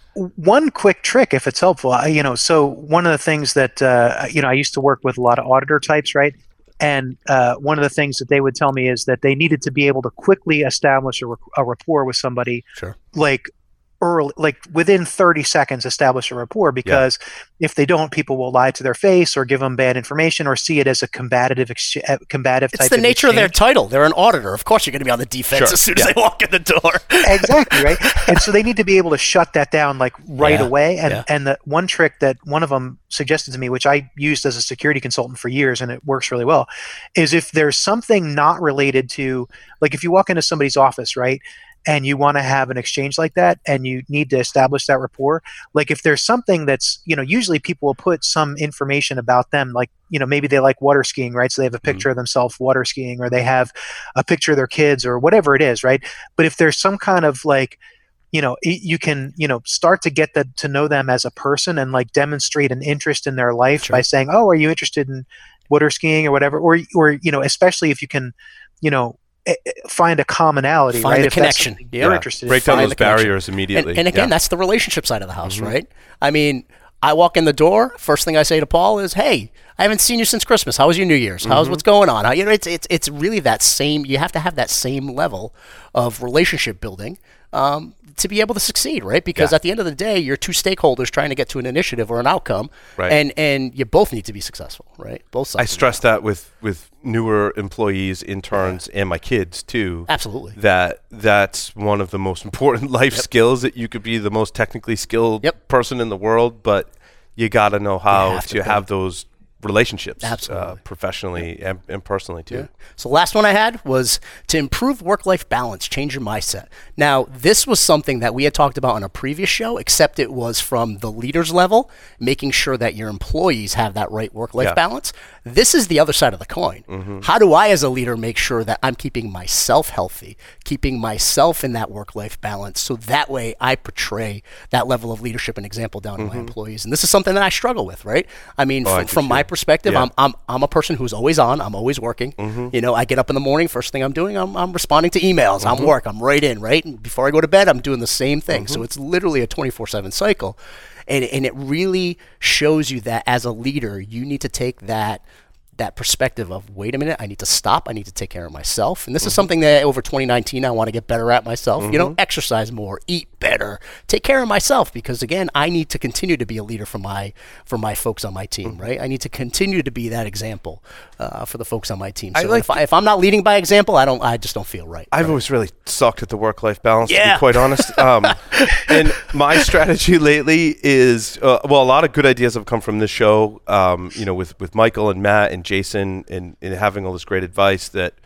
[SPEAKER 3] one quick trick, if it's helpful, I, you know, so one of the things that, uh, you know, I used to work with a lot of auditor types, right? And uh, one of the things that they would tell me is that they needed to be able to quickly establish a, ra- a rapport with somebody,
[SPEAKER 2] Sure.
[SPEAKER 3] like early, like within thirty seconds, establish a rapport, because if they don't, people will lie to their face or give them bad information or see it as a combative, ex- uh, combative
[SPEAKER 2] It's
[SPEAKER 3] type
[SPEAKER 2] the
[SPEAKER 3] of
[SPEAKER 2] nature of their
[SPEAKER 3] exchange.
[SPEAKER 2] title. They're an auditor. Of course, you're going to be on the defense
[SPEAKER 1] Sure.
[SPEAKER 2] as soon
[SPEAKER 1] Yeah.
[SPEAKER 2] as they walk in the door.
[SPEAKER 3] Exactly, right? And so they need to be able to shut that down like right
[SPEAKER 2] Yeah,
[SPEAKER 3] away. And
[SPEAKER 2] yeah.
[SPEAKER 3] and the one trick that one of them suggested to me, which I used as a security consultant for years, and it works really well, is if there's something not related to, like if you walk into somebody's office, right, and you want to have an exchange like that, and you need to establish that rapport, like if there's something that's, you know, usually people will put some information about them, like, you know, maybe they like water skiing, right? So they have a picture of themselves water skiing, or they have a picture of their kids, or whatever it is, right? But if there's some kind of like, you know, y- you can, you know, start to get the, to know them as a person and like demonstrate an interest in their life
[SPEAKER 2] Sure.
[SPEAKER 3] by saying, "Oh, are you interested in water skiing or whatever?" Or, or you know, especially if you can, you know, eh, eh, find a commonality,
[SPEAKER 2] Find
[SPEAKER 3] right?
[SPEAKER 2] the
[SPEAKER 3] If that's
[SPEAKER 2] connection.
[SPEAKER 3] something
[SPEAKER 2] Yeah.
[SPEAKER 3] you're interested in.
[SPEAKER 1] Break down
[SPEAKER 2] Find
[SPEAKER 1] those
[SPEAKER 2] the connection.
[SPEAKER 1] barriers immediately.
[SPEAKER 2] And, and again,
[SPEAKER 1] Yeah.
[SPEAKER 2] that's the relationship side of the house, right? I mean, I walk in the door. First thing I say to Paul is, "Hey, I haven't seen you since Christmas. How was your New Year's? How's what's going on?" How, you know, it's it's it's really that same. You have to have that same level of relationship building um, to be able to succeed, right? Because
[SPEAKER 1] Yeah.
[SPEAKER 2] at the end of the day, you're two stakeholders trying to get to an initiative or an outcome,
[SPEAKER 1] Right.
[SPEAKER 2] and and you both need to be successful, right? Both sides.
[SPEAKER 1] I
[SPEAKER 2] of it.
[SPEAKER 1] stress that with, with newer employees, interns, and my kids too.
[SPEAKER 2] Absolutely.
[SPEAKER 1] That that's one of the most important life skills. That you could be the most technically skilled
[SPEAKER 2] Yep.
[SPEAKER 1] person in the world, but you got to know how
[SPEAKER 2] have
[SPEAKER 1] to,
[SPEAKER 2] to
[SPEAKER 1] have those relationships, uh,
[SPEAKER 2] Absolutely.
[SPEAKER 1] professionally and, and personally too.
[SPEAKER 2] So the last one I had was to improve work-life balance, change your mindset. Now, this was something that we had talked about on a previous show, except it was from the leader's level, making sure that your employees have that right work-life
[SPEAKER 1] Yeah.
[SPEAKER 2] balance. This is the other side of the coin.
[SPEAKER 1] Mm-hmm.
[SPEAKER 2] How do I, as a leader, make sure that I'm keeping myself healthy, keeping myself in that work-life balance, so that way I portray that level of leadership and example down to my employees? And this is something that I struggle with, right? I mean,
[SPEAKER 1] Mm-hmm. Oh, I
[SPEAKER 2] from,
[SPEAKER 1] do
[SPEAKER 2] from my
[SPEAKER 1] too.
[SPEAKER 2] perspective,
[SPEAKER 1] Yeah.
[SPEAKER 2] I'm, I'm I'm a person who's always on. I'm always working.
[SPEAKER 1] Mm-hmm.
[SPEAKER 2] You know, I get up in the morning. First thing I'm doing, I'm, I'm responding to emails. I'm work. I'm right in. Right. And before I go to bed, I'm doing the same thing.
[SPEAKER 1] Mm-hmm.
[SPEAKER 2] So it's literally a twenty-four seven cycle, and and it really shows you that as a leader, you need to take that that perspective of, wait a minute, I need to stop. I need to take care of myself. And this is something that over twenty nineteen, I want to get better at myself. You know, exercise more, eat better, take care of myself, because again, I need to continue to be a leader for my, for my folks on my team, right? I need to continue to be that example uh, for the folks on my team.
[SPEAKER 1] I
[SPEAKER 2] So
[SPEAKER 1] like
[SPEAKER 2] if, I, if I'm not leading by example, I don't, I just don't feel right.
[SPEAKER 1] I've always really sucked at the work-life balance, to
[SPEAKER 2] Yeah.
[SPEAKER 1] be quite honest. Um, and my strategy lately is, uh, well, a lot of good ideas have come from this show, um, you know, with, with Michael and Matt and Jason and, and having all this great advice that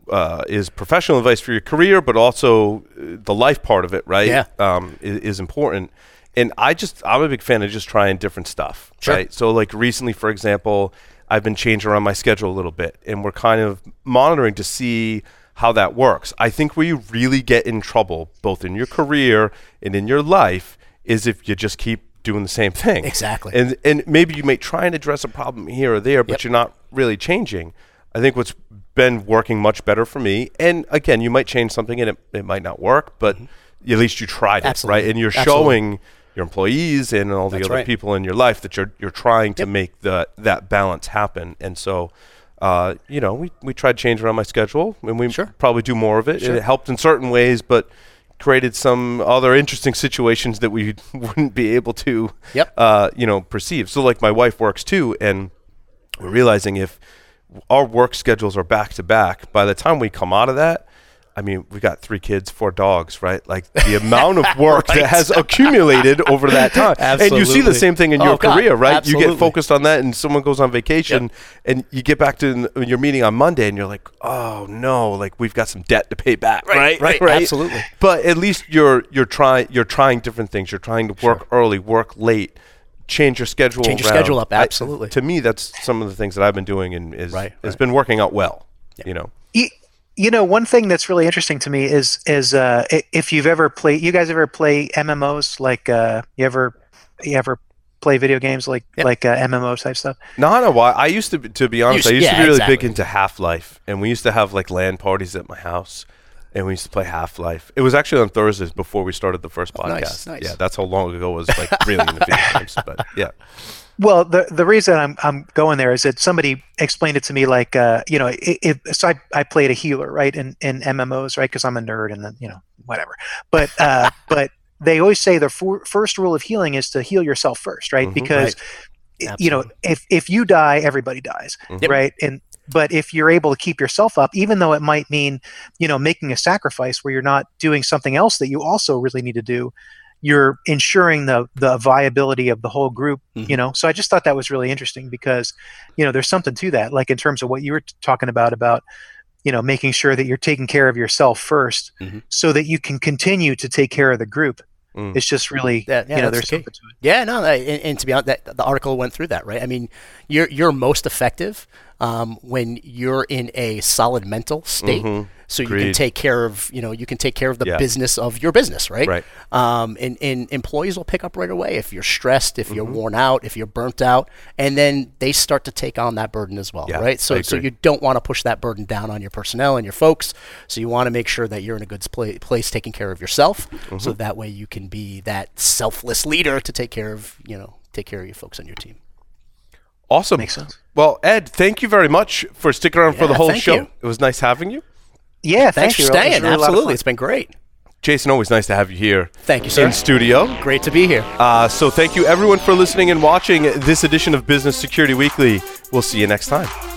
[SPEAKER 1] uh, is professional advice for your career, but also the life part of it, right?
[SPEAKER 2] Yeah.
[SPEAKER 1] Um, is, is important. And I just, I'm a big fan of just trying different stuff,
[SPEAKER 2] Sure.
[SPEAKER 1] right? So like recently, for example, I've been changing around my schedule a little bit, and we're kind of monitoring to see how that works. I think where you really get in trouble, both in your career and in your life, is if you just keep doing the same thing.
[SPEAKER 2] Exactly.
[SPEAKER 1] And and maybe you may try and address a problem here or there, but
[SPEAKER 2] Yep.
[SPEAKER 1] you're not really changing. I think what's been working much better for me, and again, you might change something and it, it might not work, but mm-hmm. at least you tried
[SPEAKER 2] Absolutely.
[SPEAKER 1] it, right? And you're
[SPEAKER 2] Absolutely.
[SPEAKER 1] showing your employees and all the
[SPEAKER 2] That's
[SPEAKER 1] other
[SPEAKER 2] right.
[SPEAKER 1] people in your life that you're you're trying to
[SPEAKER 2] Yep.
[SPEAKER 1] make the that balance happen. And so, uh, you know, we, we tried to change around my schedule, and we
[SPEAKER 2] Sure.
[SPEAKER 1] probably do more of it.
[SPEAKER 2] Sure.
[SPEAKER 1] It helped in certain ways, but created some other interesting situations that we wouldn't be able to,
[SPEAKER 2] Yep.
[SPEAKER 1] uh, you know, perceive. So like my wife works too, and we're realizing if our work schedules are back to back, by the time we come out of that, I mean, we got three kids, four dogs, right? Like the amount of work
[SPEAKER 2] Right.
[SPEAKER 1] that has accumulated over that time. And you see the
[SPEAKER 2] Absolutely.
[SPEAKER 1] same thing in
[SPEAKER 2] Oh,
[SPEAKER 1] your
[SPEAKER 2] God.
[SPEAKER 1] career, right? You
[SPEAKER 2] Absolutely.
[SPEAKER 1] get focused on that and someone goes on vacation and you get back to n- your meeting on Monday and you're like, oh no, like we've got some debt to pay back, right?
[SPEAKER 2] Right, right. Absolutely.
[SPEAKER 1] But at least you're you're trying you're trying different things. You're trying to work early, work late, change your schedule
[SPEAKER 2] Change your
[SPEAKER 1] around.
[SPEAKER 2] schedule up,
[SPEAKER 1] I-
[SPEAKER 2] absolutely.
[SPEAKER 1] to me, that's some of the things that I've been doing and is
[SPEAKER 2] Right,
[SPEAKER 1] has
[SPEAKER 2] right.
[SPEAKER 1] been working out well, you know.
[SPEAKER 3] You, you know, one thing that's really interesting to me is is uh, i- if you've ever played, you guys ever play M M Os? Like, uh, you ever you ever play video games like
[SPEAKER 2] Yep.
[SPEAKER 3] like uh, M M O type stuff?
[SPEAKER 1] Not a while. I used to, be, to be honest,
[SPEAKER 2] Used-
[SPEAKER 1] I used to
[SPEAKER 2] yeah,
[SPEAKER 1] be really big
[SPEAKER 2] exactly.
[SPEAKER 1] into Half-Life, and we used to have like LAN parties at my house, and we used to play Half-Life. It was actually on Thursdays before we started the first podcast.
[SPEAKER 2] nice, nice.
[SPEAKER 1] Yeah, that's how long ago it was like really into video games. But yeah,
[SPEAKER 3] Well, the the reason I'm I'm going there is that somebody explained it to me like uh, you know if, if so I, I played a healer right in, in M M Os right because I'm a nerd and then you know whatever but uh, but they always say the for, first rule of healing is to heal yourself first right
[SPEAKER 1] Mhm.
[SPEAKER 3] because
[SPEAKER 2] Right.
[SPEAKER 3] you know
[SPEAKER 2] Absolutely.
[SPEAKER 3] if if you die everybody dies
[SPEAKER 1] Mhm.
[SPEAKER 3] right and but if you're able to keep yourself up even though it might mean you know making a sacrifice where you're not doing something else that you also really need to do you're ensuring the the viability of the whole group
[SPEAKER 2] Mhm.
[SPEAKER 3] you know so I just thought that was really interesting because you know there's something to that like in terms of what you were t- talking about about you know making sure that you're taking care of yourself first
[SPEAKER 2] Mhm.
[SPEAKER 3] so that you can continue to take care of the group.
[SPEAKER 1] Mm.
[SPEAKER 3] It's just really
[SPEAKER 2] That- yeah,
[SPEAKER 3] you know
[SPEAKER 2] that's
[SPEAKER 3] there's
[SPEAKER 2] the key.
[SPEAKER 3] something to it.
[SPEAKER 2] Yeah, no, that- and, and to be honest, that, the article went through that, right? I mean, you're you're most effective um, when you're in a solid mental state,
[SPEAKER 1] Mhm.
[SPEAKER 2] so you can
[SPEAKER 1] Agreed.
[SPEAKER 2] take care of you know you can take care of the
[SPEAKER 1] Yeah.
[SPEAKER 2] business of your business, right?
[SPEAKER 1] Right.
[SPEAKER 2] Um, and, and employees will pick up right away if you're stressed, if
[SPEAKER 1] Mm-hmm.
[SPEAKER 2] you're worn out, if you're burnt out, and then they start to take on that burden as well,
[SPEAKER 1] Yeah,
[SPEAKER 2] right? So
[SPEAKER 1] I
[SPEAKER 2] so
[SPEAKER 1] agree.
[SPEAKER 2] you don't want to push that burden down on your personnel and your folks. So you want to make sure that you're in a good spla- place taking care of yourself,
[SPEAKER 1] Mm-hmm.
[SPEAKER 2] so that way you can be that selfless leader to take care of you know take care of your folks on your team.
[SPEAKER 1] Awesome.
[SPEAKER 3] Makes sense.
[SPEAKER 1] Well, Ed, thank you very much for sticking around for the
[SPEAKER 2] Yeah,
[SPEAKER 1] whole
[SPEAKER 2] thank
[SPEAKER 1] show.
[SPEAKER 2] you.
[SPEAKER 1] It was nice having you.
[SPEAKER 3] Yeah,
[SPEAKER 2] Thanks
[SPEAKER 3] thank
[SPEAKER 2] for
[SPEAKER 3] you. It was
[SPEAKER 2] staying.
[SPEAKER 3] really a lot of
[SPEAKER 2] Absolutely,
[SPEAKER 3] fun.
[SPEAKER 2] it's been great.
[SPEAKER 1] Jason, always nice to have you here
[SPEAKER 2] Thank you, sir.
[SPEAKER 1] in studio.
[SPEAKER 2] Great to be here.
[SPEAKER 1] Uh, so thank you everyone for listening and watching this edition of Business Security Weekly. We'll see you next time.